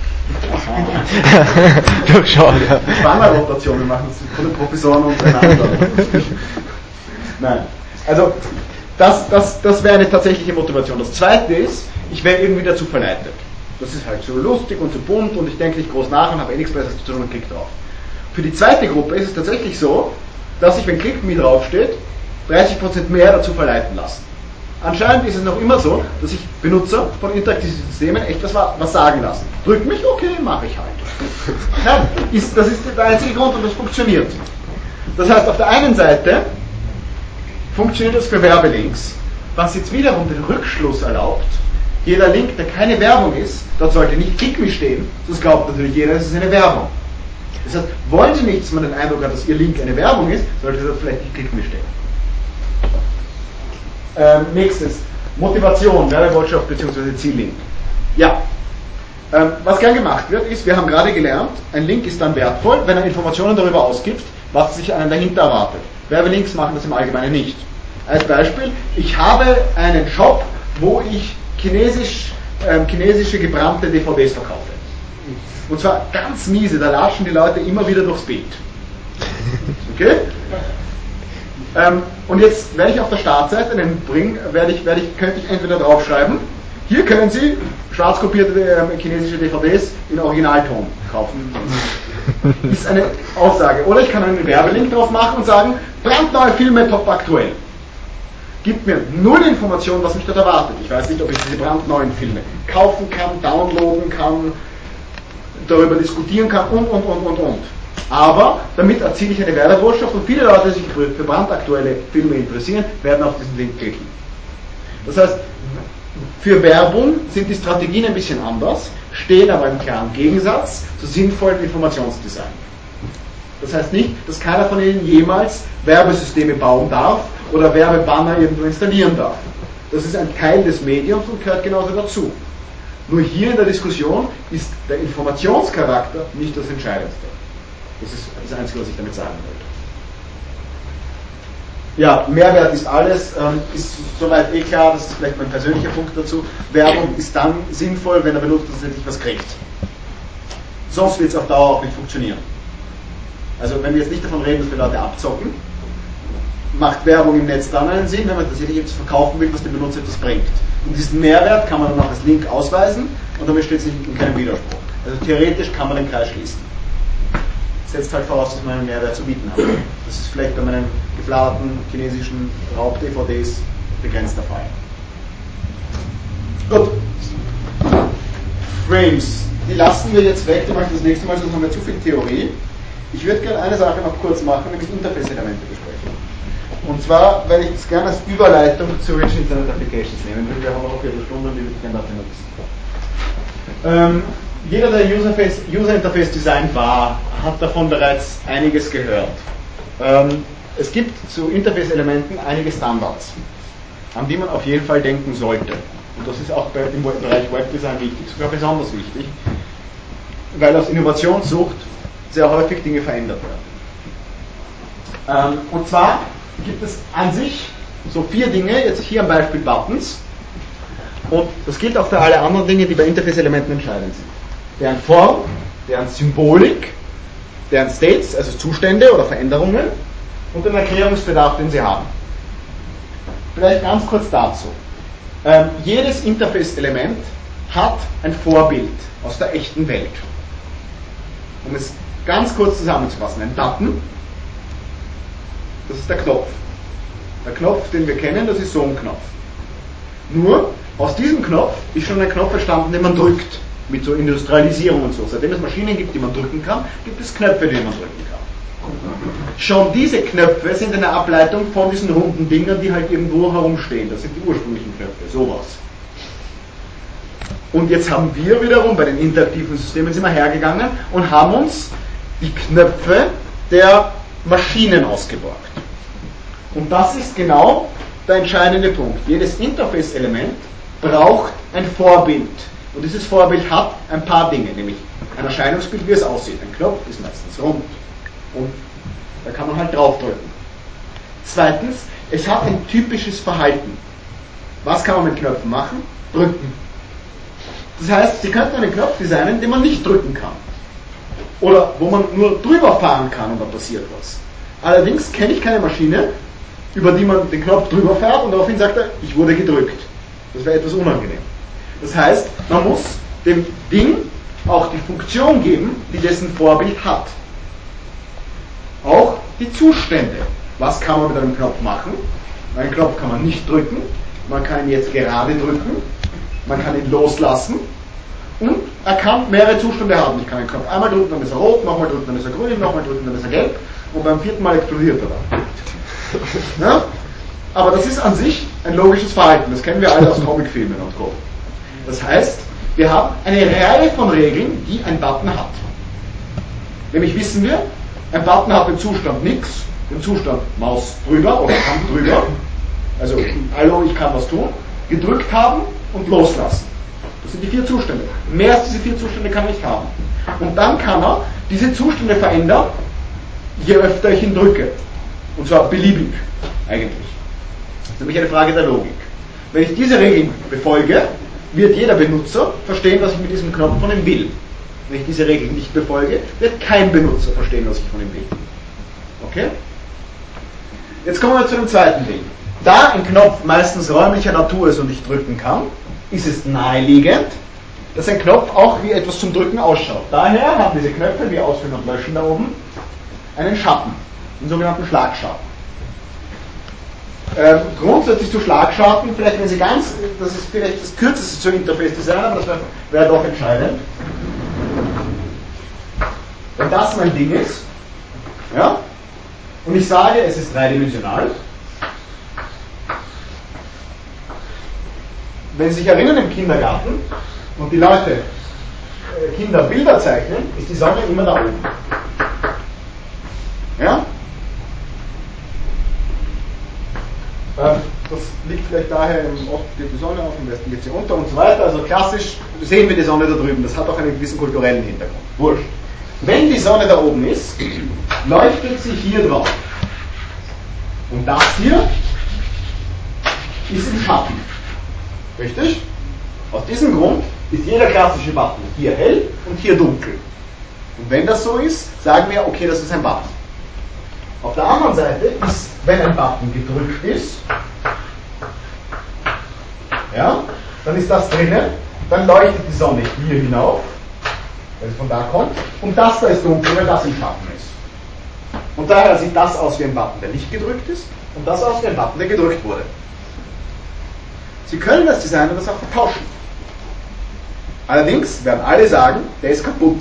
Durchschaut, ja. Bannerrotation, wir machen das von den Professoren untereinander. Nein. Also, das, das, das wäre eine tatsächliche Motivation. Das zweite ist, ich wäre irgendwie dazu verleitet. Das ist halt so lustig und so bunt und ich denke nicht groß nach und habe eh nichts Besseres zu tun und klick drauf. Für die zweite Gruppe ist es tatsächlich so, dass sich, wenn Click Me draufsteht, dreißig Prozent mehr dazu verleiten lassen. Anscheinend ist es noch immer so, dass sich Benutzer von interaktiven Systemen echt was, was sagen lassen. Drück mich, okay, mache ich halt. Nein, ist, das ist der einzige Grund und das funktioniert. Das heißt, auf der einen Seite funktioniert das für Werbelinks, was jetzt wiederum den Rückschluss erlaubt, jeder Link, der keine Werbung ist, dort sollte nicht Click Me stehen, sonst glaubt natürlich jeder, es ist eine Werbung. Das heißt, wollen Sie nicht, dass man den Eindruck hat, dass Ihr Link eine Werbung ist, sollte dort vielleicht nicht Click Me stehen. Ähm, nächstes, Motivation, Werbebotschaft bzw. Ziellink. Ja, ähm, was gern gemacht wird, ist, wir haben gerade gelernt, ein Link ist dann wertvoll, wenn er Informationen darüber ausgibt, was sich einen dahinter erwartet. Werbelinks machen das im Allgemeinen nicht. Als Beispiel, ich habe einen Shop, wo ich chinesisch, ähm, chinesische gebrannte D V Ds verkaufe. Und zwar ganz miese, da latschen die Leute immer wieder durchs Bild. Okay? Ähm, und jetzt werde ich auf der Startseite, den Bring, werde ich, werde ich, könnte ich entweder draufschreiben, hier können Sie schwarz kopierte äh, chinesische D V Ds in Originalton kaufen. Ist eine Aussage. Oder ich kann einen Werbelink drauf machen und sagen, brandneue Filme top aktuell. Gibt mir null Information, was mich dort erwartet. Ich weiß nicht, ob ich diese brandneuen Filme kaufen kann, downloaden kann, darüber diskutieren kann und, und, und, und, und. Aber damit erziele ich eine Werbebotschaft und viele Leute, die sich für, für brandaktuelle Filme interessieren, werden auf diesen Link klicken. Das heißt, für Werbung sind die Strategien ein bisschen anders, stehen aber im klaren Gegensatz zu sinnvollem Informationsdesign. Das heißt nicht, dass keiner von Ihnen jemals Werbesysteme bauen darf oder Werbebanner irgendwo installieren darf. Das ist ein Teil des Mediums und gehört genauso dazu. Nur hier in der Diskussion ist der Informationscharakter nicht das Entscheidendste. Das ist das Einzige, was ich damit sagen wollte. Ja, Mehrwert ist alles, ähm, ist soweit eh klar, das ist vielleicht mein persönlicher Punkt dazu. Werbung ist dann sinnvoll, wenn der Benutzer tatsächlich was kriegt. Sonst wird es auf Dauer auch nicht funktionieren. Also wenn wir jetzt nicht davon reden, dass wir Leute abzocken, macht Werbung im Netz dann einen Sinn, wenn man tatsächlich etwas verkaufen will, was dem Benutzer etwas bringt. Und diesen Mehrwert kann man dann auch als Link ausweisen und damit steht es in keinem Widerspruch. Also theoretisch kann man den Kreis schließen. Setzt halt voraus, dass man einen Mehrwert zu bieten hat. Das ist vielleicht bei meinen gefladerten chinesischen Raub-D V Ds begrenzt der Fall. Gut. Frames. Die lassen wir jetzt weg, die mache ich das nächste Mal, sonst haben wir zu viel Theorie. Ich würde gerne eine Sache noch kurz machen, nämlich Interface-Elemente besprechen. Und zwar werde ich das gerne als Überleitung zu Rich Internet Applications nehmen. Wir haben noch eine Viertelstunde und die würde ich gerne dafür nutzen. Ähm, jeder, der User-Interface, User Interface Design war, hat davon bereits einiges gehört. Ähm, es gibt zu Interface-Elementen einige Standards, an die man auf jeden Fall denken sollte. Und das ist auch bei, im Bereich Webdesign wichtig, sogar besonders wichtig, weil aus Innovationssucht sehr häufig Dinge verändert werden. Ähm, und zwar gibt es an sich so vier Dinge, jetzt hier am Beispiel Buttons, und das gilt auch für alle anderen Dinge, die bei Interface-Elementen entscheidend sind. Deren Form, deren Symbolik, deren States, also Zustände oder Veränderungen und den Erklärungsbedarf, den sie haben. Vielleicht ganz kurz dazu. Ähm, jedes Interface-Element hat ein Vorbild aus der echten Welt. Um es ganz kurz zusammenzufassen, ein Button, das ist der Knopf. Der Knopf, den wir kennen, das ist so ein Knopf. Nur, aus diesem Knopf ist schon ein Knopf entstanden, den man drückt, mit so Industrialisierung und so. Seitdem es Maschinen gibt, die man drücken kann, gibt es Knöpfe, die man drücken kann. Schon diese Knöpfe sind eine Ableitung von diesen runden Dingern, die halt irgendwo herumstehen. Das sind die ursprünglichen Knöpfe, sowas. Und jetzt haben wir wiederum, bei den interaktiven Systemen sind wir hergegangen und haben uns die Knöpfe der Maschinen ausgeborgt. Und das ist genau der entscheidende Punkt. Jedes Interface-Element braucht ein Vorbild. Und dieses Vorbild hat ein paar Dinge, nämlich ein Erscheinungsbild, wie es aussieht. Ein Knopf ist meistens rund. Und da kann man halt draufdrücken. Zweitens, es hat ein typisches Verhalten. Was kann man mit Knöpfen machen? Drücken. Das heißt, Sie könnten einen Knopf designen, den man nicht drücken kann. Oder wo man nur drüber fahren kann und da passiert was. Allerdings kenne ich keine Maschine, über die man den Knopf drüber fährt und daraufhin sagt er, ich wurde gedrückt. Das wäre etwas unangenehm. Das heißt, man muss dem Ding auch die Funktion geben, die dessen Vorbild hat. Auch die Zustände. Was kann man mit einem Knopf machen? Einen Knopf kann man nicht drücken, man kann ihn jetzt gerade drücken, man kann ihn loslassen und er kann mehrere Zustände haben. Ich kann den Knopf einmal drücken, dann ist er rot, nochmal drücken, dann ist er grün, nochmal drücken, dann ist er gelb und beim vierten Mal explodiert er dann. Ja? Aber das ist an sich ein logisches Verhalten, das kennen wir alle aus Comicfilmen und Co. Das heißt, wir haben eine Reihe von Regeln, die ein Button hat. Nämlich wissen wir, ein Button hat den Zustand nix, den Zustand Maus drüber oder Hand drüber, also hallo, ich kann was tun, gedrückt haben und loslassen. Das sind die vier Zustände. Mehr als diese vier Zustände kann er nicht haben. Und dann kann er diese Zustände verändern, je öfter ich ihn drücke. Und zwar beliebig, eigentlich. Das ist nämlich eine Frage der Logik. Wenn ich diese Regeln befolge, wird jeder Benutzer verstehen, was ich mit diesem Knopf von ihm will. Wenn ich diese Regeln nicht befolge, wird kein Benutzer verstehen, was ich von ihm will. Okay? Jetzt kommen wir zu dem zweiten Ding. Da ein Knopf meistens räumlicher Natur ist und ich drücken kann, ist es naheliegend, dass ein Knopf auch wie etwas zum Drücken ausschaut. Daher haben diese Knöpfe, wie Ausführen und Löschen da oben, einen Schatten, den sogenannten Schlagschatten. Ähm, grundsätzlich zu Schlagschatten, vielleicht wenn Sie ganz, das ist vielleicht das kürzeste zu Interface-Design, aber das wäre wär doch entscheidend. Wenn das mein Ding ist, ja, und ich sage, es ist dreidimensional, wenn Sie sich erinnern im Kindergarten und die Leute, äh, Kinder Bilder zeichnen, ist die Sonne immer da oben. Ja? Ähm, das liegt vielleicht daher, im Osten geht die Sonne auf, im Westen geht sie unter und so weiter. Also klassisch sehen wir die Sonne da drüben. Das hat auch einen gewissen kulturellen Hintergrund. Wurscht. Wenn die Sonne da oben ist, leuchtet sie hier drauf. Und das hier ist im Schatten. Richtig? Aus diesem Grund ist jeder klassische Button hier hell und hier dunkel. Und wenn das so ist, sagen wir, okay, das ist ein Button. Auf der anderen Seite ist, wenn ein Button gedrückt ist, ja, dann ist das drinnen, dann leuchtet die Sonne hier hinauf, weil es von da kommt, und das da ist dunkel, weil das im Schatten ist. Und daher sieht das aus wie ein Button, der nicht gedrückt ist, und das aus wie ein Button, der gedrückt wurde. Sie können als Designer das auch vertauschen. Allerdings werden alle sagen, der ist kaputt.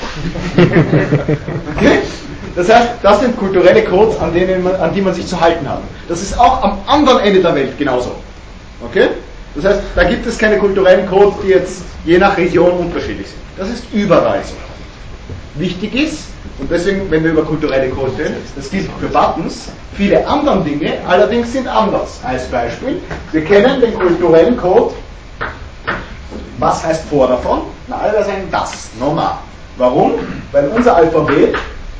Okay? Das heißt, das sind kulturelle Codes, an, denen man, an die man sich zu halten hat. Das ist auch am anderen Ende der Welt genauso. Okay? Das heißt, da gibt es keine kulturellen Codes, die jetzt je nach Region unterschiedlich sind. Das ist überall so. Wichtig ist, und deswegen, wenn wir über kulturelle Codes reden, das gilt für Buttons, viele andere Dinge allerdings sind anders. Als Beispiel, wir kennen den kulturellen Code. Was heißt vor davon? Na, alle sagen das, normal. Warum? Weil unser Alphabet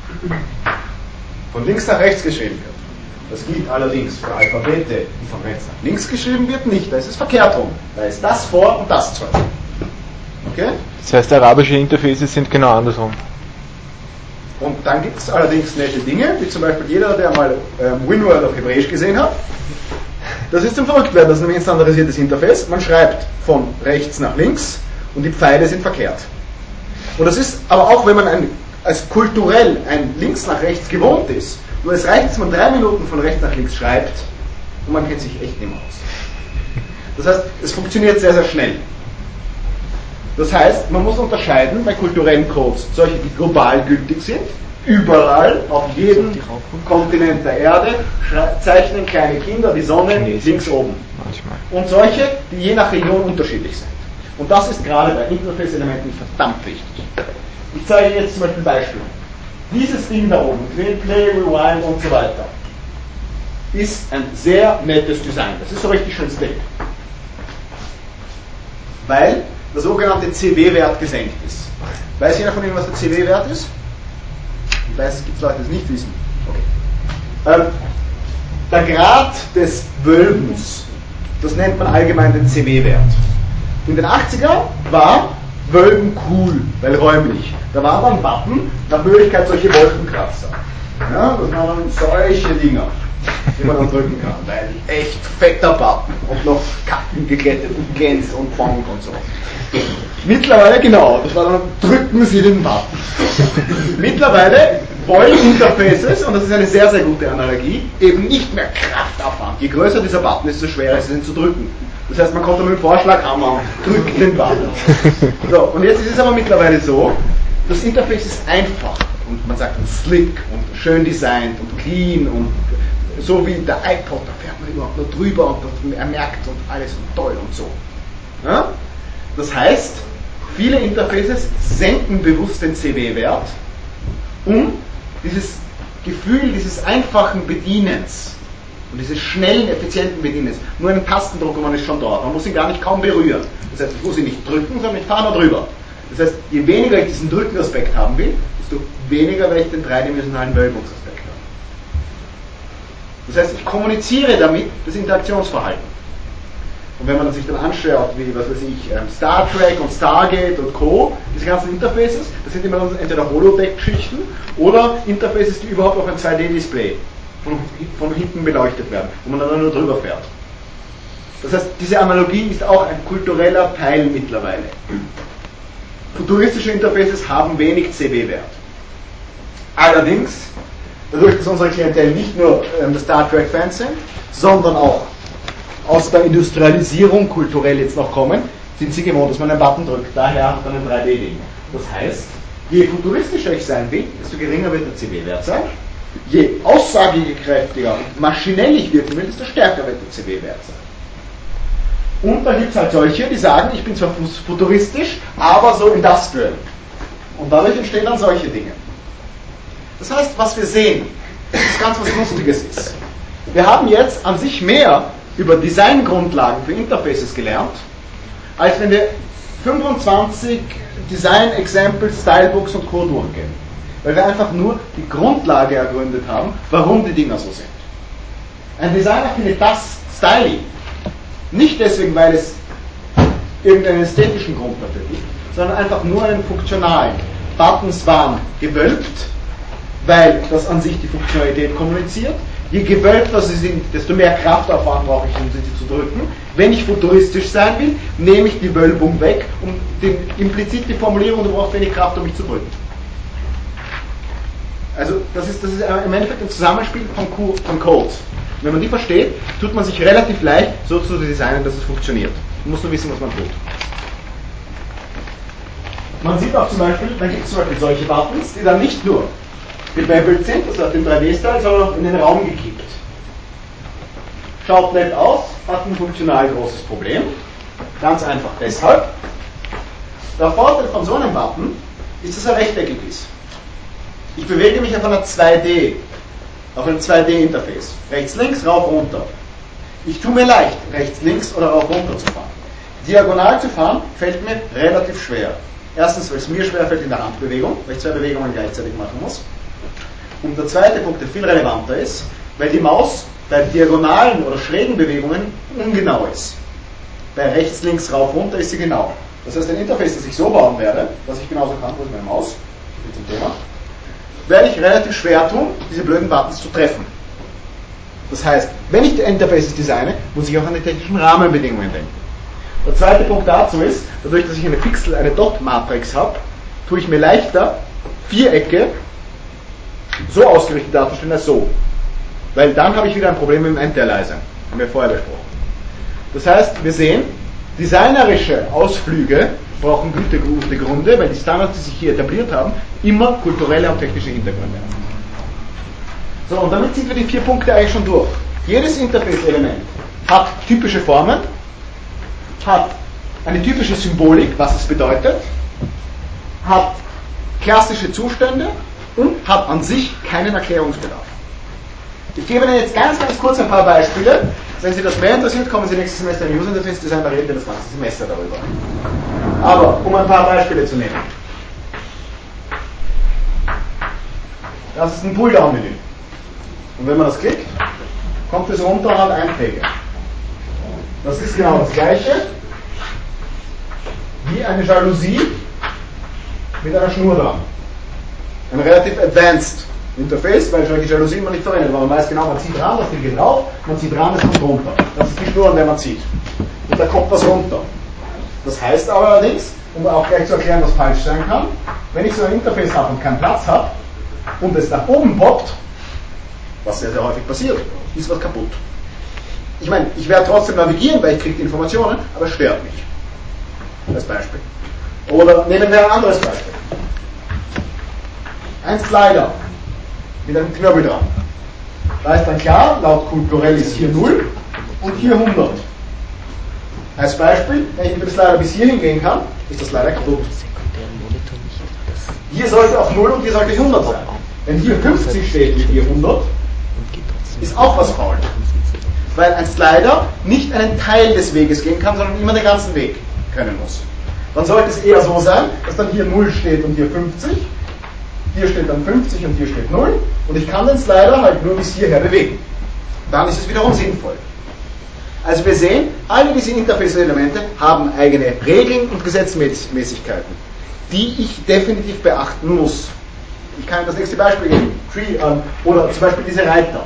von links nach rechts geschrieben wird. Das gilt allerdings für Alphabete, die von rechts nach links geschrieben wird, nicht. Da ist es verkehrt rum. Da ist das vor und das zurück. Okay? Das heißt, arabische Interfaces sind genau andersrum. Und dann gibt es allerdings nette Dinge, wie zum Beispiel jeder, der mal ähm, WinWorld auf Hebräisch gesehen hat. Das ist zum Verrücktwerden, das ist nämlich ein standardisiertes Interface. Man schreibt von rechts nach links und die Pfeile sind verkehrt. Und das ist aber auch, wenn man ein, als kulturell ein links nach rechts gewohnt ist, nur es reicht, dass man drei Minuten von rechts nach links schreibt und man kennt sich echt nicht mehr aus. Das heißt, es funktioniert sehr, sehr schnell. Das heißt, man muss unterscheiden bei kulturellen Codes, solche, die global gültig sind, überall, auf jedem Kontinent der Erde, zeichnen kleine Kinder die Sonne links oben. Manchmal. Und solche, die je nach Region unterschiedlich sind. Und das ist gerade bei Interface-Elementen verdammt wichtig. Ich zeige jetzt zum Beispiel ein Beispiel. Dieses Ding da oben, Play, Play, Rewind und so weiter, ist ein sehr nettes Design. Das ist so richtig schön slick. Weil der sogenannte C W-Wert gesenkt ist. Weiß jeder von Ihnen, was der C W-Wert ist? Ich weiß, es gibt Leute, die es nicht wissen. Okay. Ähm, der Grad des Wölbens, das nennt man allgemein den C W-Wert. In den achtziger war Wölben cool, weil räumlich. Da war dann ein Button, nach Möglichkeit solche Wolkenkratzer. Ja, das waren dann solche Dinger. die man dann drücken kann, weil echt fetter Button und noch Kacken geglättet und glänzt und bonk und so. Mittlerweile, genau, das war dann, drücken Sie den Button. Mittlerweile wollen Interfaces, und das ist eine sehr, sehr gute Analogie, eben nicht mehr Kraft abfahren. Je größer dieser Button ist, desto schwerer ist es, ihn zu drücken. Das heißt, man kommt dann mit dem Vorschlag, Hammer, drückt den Button. So, und jetzt ist es aber mittlerweile so, das Interface ist einfach. Und man sagt slick und schön designt und clean und so wie der iPod, da fährt man überhaupt nur drüber und er merkt und alles und toll und so. Ja? Das heißt, viele Interfaces senken bewusst den C W-Wert, um dieses Gefühl dieses einfachen Bedienens und dieses schnellen, effizienten Bedienens, nur einen Tastendruck und man ist schon dort, man muss ihn gar nicht kaum berühren. Das heißt, ich muss ihn nicht drücken, sondern ich fahre nur drüber. Das heißt, je weniger ich diesen Drückenaspekt haben will, desto weniger werde ich den dreidimensionalen Wölbungsaspekt haben. Das heißt, ich kommuniziere damit das Interaktionsverhalten. Und wenn man sich dann anschaut, wie, was weiß ich, Star Trek und Stargate und Co., diese ganzen Interfaces, das sind immer entweder Holodeck-Geschichten oder Interfaces, die überhaupt auf ein zwei D-Display von, von hinten beleuchtet werden, wo man dann nur drüber fährt. Das heißt, diese Analogie ist auch ein kultureller Teil mittlerweile. Futuristische Interfaces haben wenig C W-Wert. Allerdings, dadurch, dass unsere Klientel nicht nur ähm, Star Trek-Fans sind, sondern auch aus der Industrialisierung kulturell jetzt noch kommen, sind sie gewohnt, dass man einen Button drückt. Daher hat man ein drei D-Ding. Das heißt, je futuristischer ich sein will, desto geringer wird der C W-Wert sein. Je aussagekräftiger und maschinell ich wirken will, desto stärker wird der C W-Wert sein. Und dann gibt es halt solche, die sagen, ich bin zwar futuristisch, aber so industrial. Und dadurch entstehen dann solche Dinge. Das heißt, was wir sehen, ist ganz was Lustiges ist. Wir haben jetzt an sich mehr über Designgrundlagen für Interfaces gelernt, als wenn wir fünfundzwanzig Design-Examples, Stylebooks und Co. durchgehen. Weil wir einfach nur die Grundlage ergründet haben, warum die Dinger so sind. Ein Designer findet das stylisch. Nicht deswegen, weil es irgendeinen ästhetischen Grund dafür gibt, sondern einfach nur einen funktionalen. Buttons waren gewölbt, weil das an sich die Funktionalität kommuniziert. Je gewölbter sie sind, desto mehr Kraftaufwand brauche ich, um sie zu drücken. Wenn ich futuristisch sein will, nehme ich die Wölbung weg, um den, implizit die Formulierung, du brauchst wenig Kraft, um mich zu drücken. Also das ist, das ist im Endeffekt ein Zusammenspiel von, von Codes. Wenn man die versteht, tut man sich relativ leicht, so zu designen, dass es funktioniert. Man muss nur wissen, was man tut. Man sieht auch zum Beispiel, dann gibt es zum Beispiel solche Buttons, die dann nicht nur gebebbelt sind, also auf dem drei D-Style, sondern auch in den Raum gekippt. Schaut nett aus, hat ein funktional großes Problem. Ganz einfach deshalb. Der Vorteil von so einem Button ist, dass er rechteckig ist. Ich bewege mich auf einer zwei D, auf einem zwei D-Interface. Rechts, links, rauf, runter. Ich tue mir leicht, rechts, links oder rauf, runter zu fahren. Diagonal zu fahren fällt mir relativ schwer. Erstens, weil es mir schwer fällt in der Handbewegung, weil ich zwei Bewegungen gleichzeitig machen muss. Und der zweite Punkt, der viel relevanter ist, weil die Maus bei diagonalen oder schrägen Bewegungen ungenau ist. Bei rechts, links, rauf, runter ist sie genau. Das heißt, ein Interface, das ich so bauen werde, was ich genauso kann, wo ist meine Maus, zum Thema, werde ich relativ schwer tun, diese blöden Buttons zu treffen. Das heißt, wenn ich die Interfaces designe, muss ich auch an die technischen Rahmenbedingungen denken. Der zweite Punkt dazu ist, dadurch, dass ich eine Pixel, eine Dot-Matrix habe, tue ich mir leichter, Vierecke so ausgerichtet darzustellen als so. Weil dann habe ich wieder ein Problem mit dem Anti-Aliasing. Haben wir vorher besprochen. Das heißt, wir sehen, designerische Ausflüge brauchen gute, gute Gründe, weil die Standards, die sich hier etabliert haben, immer kulturelle und technische Hintergründe haben. So, und damit sind wir die vier Punkte eigentlich schon durch. Jedes Interface-Element hat typische Formen, hat eine typische Symbolik, was es bedeutet, hat klassische Zustände und hat an sich keinen Erklärungsbedarf. Ich gebe Ihnen jetzt ganz, ganz kurz ein paar Beispiele. Wenn Sie das mehr interessiert, kommen Sie nächstes Semester in User Interface Design, da reden wir das ganze Semester darüber. Aber, um ein paar Beispiele zu nehmen. Das ist ein Pulldown-Menü. Und wenn man das klickt, kommt es runter und hat Einträge. Das ist genau das gleiche wie eine Jalousie mit einer Schnur dran. Ein relativ advanced Interface, weil solche Jalousien man nicht verwendet, weil man weiß genau, man zieht ran, das Ding geht rauf, man zieht ran, das kommt runter. Das ist die Schnur, an der man zieht. Und da kommt was runter. Das heißt aber allerdings, um auch gleich zu erklären, was falsch sein kann, wenn ich so ein Interface habe und keinen Platz habe und es nach oben poppt, was sehr, sehr häufig passiert, ist was kaputt. Ich meine, ich werde trotzdem navigieren, weil ich kriege die Informationen, aber es stört mich. Als Beispiel. Oder nehmen wir ein anderes Beispiel. Ein Slider mit einem Knöbel dran. Da ist dann klar, laut Kulturell ist hier null und hier hundert. Als Beispiel, wenn ich mit dem Slider bis hier hingehen kann, ist der Slider kaputt. Hier sollte auch null und hier sollte hundert sein. Wenn hier fünfzig steht und hier hundert, ist auch was faul. Weil ein Slider nicht einen Teil des Weges gehen kann, sondern immer den ganzen Weg können muss. Dann sollte es eher so sein, dass dann hier null steht und hier fünfzig, hier steht dann fünfzig und hier steht null und ich kann den Slider halt nur bis hierher bewegen. Dann ist es wiederum sinnvoll. Also wir sehen, alle diese Interface-Elemente haben eigene Regeln und Gesetzmäßigkeiten, die ich definitiv beachten muss. Ich kann Ihnen das nächste Beispiel geben. Tree, ähm, oder zum Beispiel diese Reiter.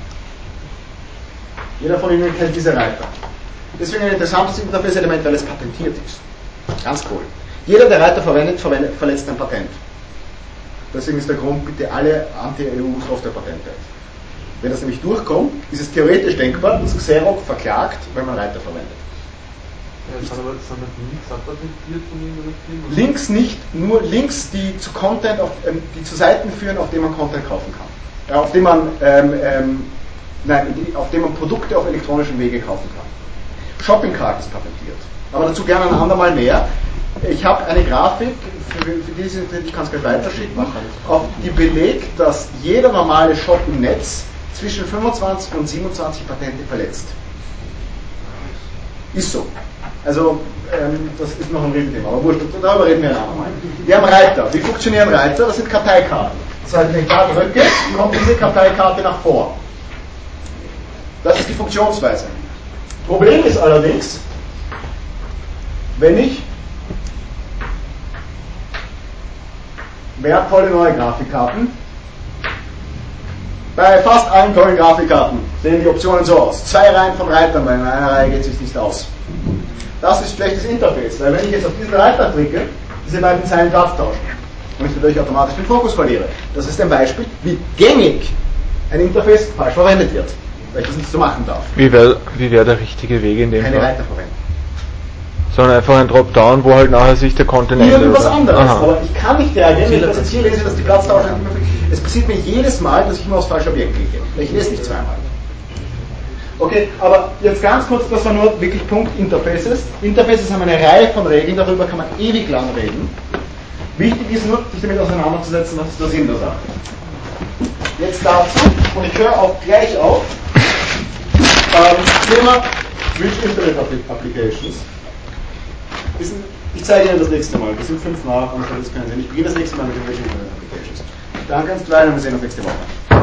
Jeder von Ihnen kennt diese Reiter. Deswegen ein interessantes Interface-Element, weil es patentiert ist. Ganz cool. Jeder, der Reiter verwendet, verwendet verletzt ein Patent. Deswegen ist der Grund, bitte alle Anti-E U-Software-Patente. Wenn das nämlich durchkommt, ist es theoretisch denkbar, dass Xerox verklagt, wenn man Reiter verwendet. Ja, das aber das Links patentiert von irgendeiner Firma? Links nicht, nur Links, die zu Content, auf, ähm, die zu Seiten führen, auf denen man Content kaufen kann. Ja, auf denen man ähm, ähm, Nein, auf dem man Produkte auf elektronischen Wege kaufen kann. Shopping Cart ist patentiert. Aber dazu gerne ein andermal mehr. Ich habe eine Grafik, für, für die ich kann es gleich weiterschicken, auf die belegt, dass jeder normale Shop im Netz zwischen fünfundzwanzig und siebenundzwanzig Patente verletzt. Ist so. Also, ähm, das ist noch ein Riesenthema, aber wurscht, darüber reden wir ein andermal. Wir haben Reiter. Wie funktionieren Reiter? Das sind Karteikarten. Das heißt, wenn ich da drücke, kommt diese Karteikarte nach vor. Das ist die Funktionsweise. Problem ist allerdings, wenn ich wertvolle neue Grafikkarten, bei fast allen tollen Grafikkarten sehen die Optionen so aus. Zwei Reihen von Reitern, weil in einer Reihe geht es sich nicht aus. Das ist schlechtes Interface, weil wenn ich jetzt auf diesen Reiter drücke, diese beiden Zeilen Platz tauschen und ich dadurch automatisch den Fokus verliere. Das ist ein Beispiel, wie gängig ein Interface falsch verwendet wird. Weil ich das nicht so machen darf. Wie wäre wie wär der richtige Weg in dem Keine Fall? Reiter verwenden. Sondern einfach ein Dropdown, wo halt nachher sich der Content ändert. Irgendwas anderes. Aha. Aber ich kann nicht reagieren, wenn ich das jetzt hier lese, dass die Platztausch nicht mehr. Es passiert mir jedes Mal, dass ich immer aufs falsche Objekt klicke. Ich lese nicht zweimal. Okay, aber jetzt ganz kurz, das war nur wirklich Punkt Interfaces. Interfaces haben eine Reihe von Regeln, darüber kann man ewig lang reden. Wichtig ist nur, sich damit auseinanderzusetzen, was ist der Sinn der Sache. Jetzt dazu, und ich höre auch gleich auf, ähm, Thema Rich Internet Applications. Ich zeige Ihnen das nächste Mal. Wir sind fünf nach und das können Sie nicht. Ich beginne das nächste Mal mit den Rich Internet Applications. Danke ans Kleine und wir sehen uns nächste Woche.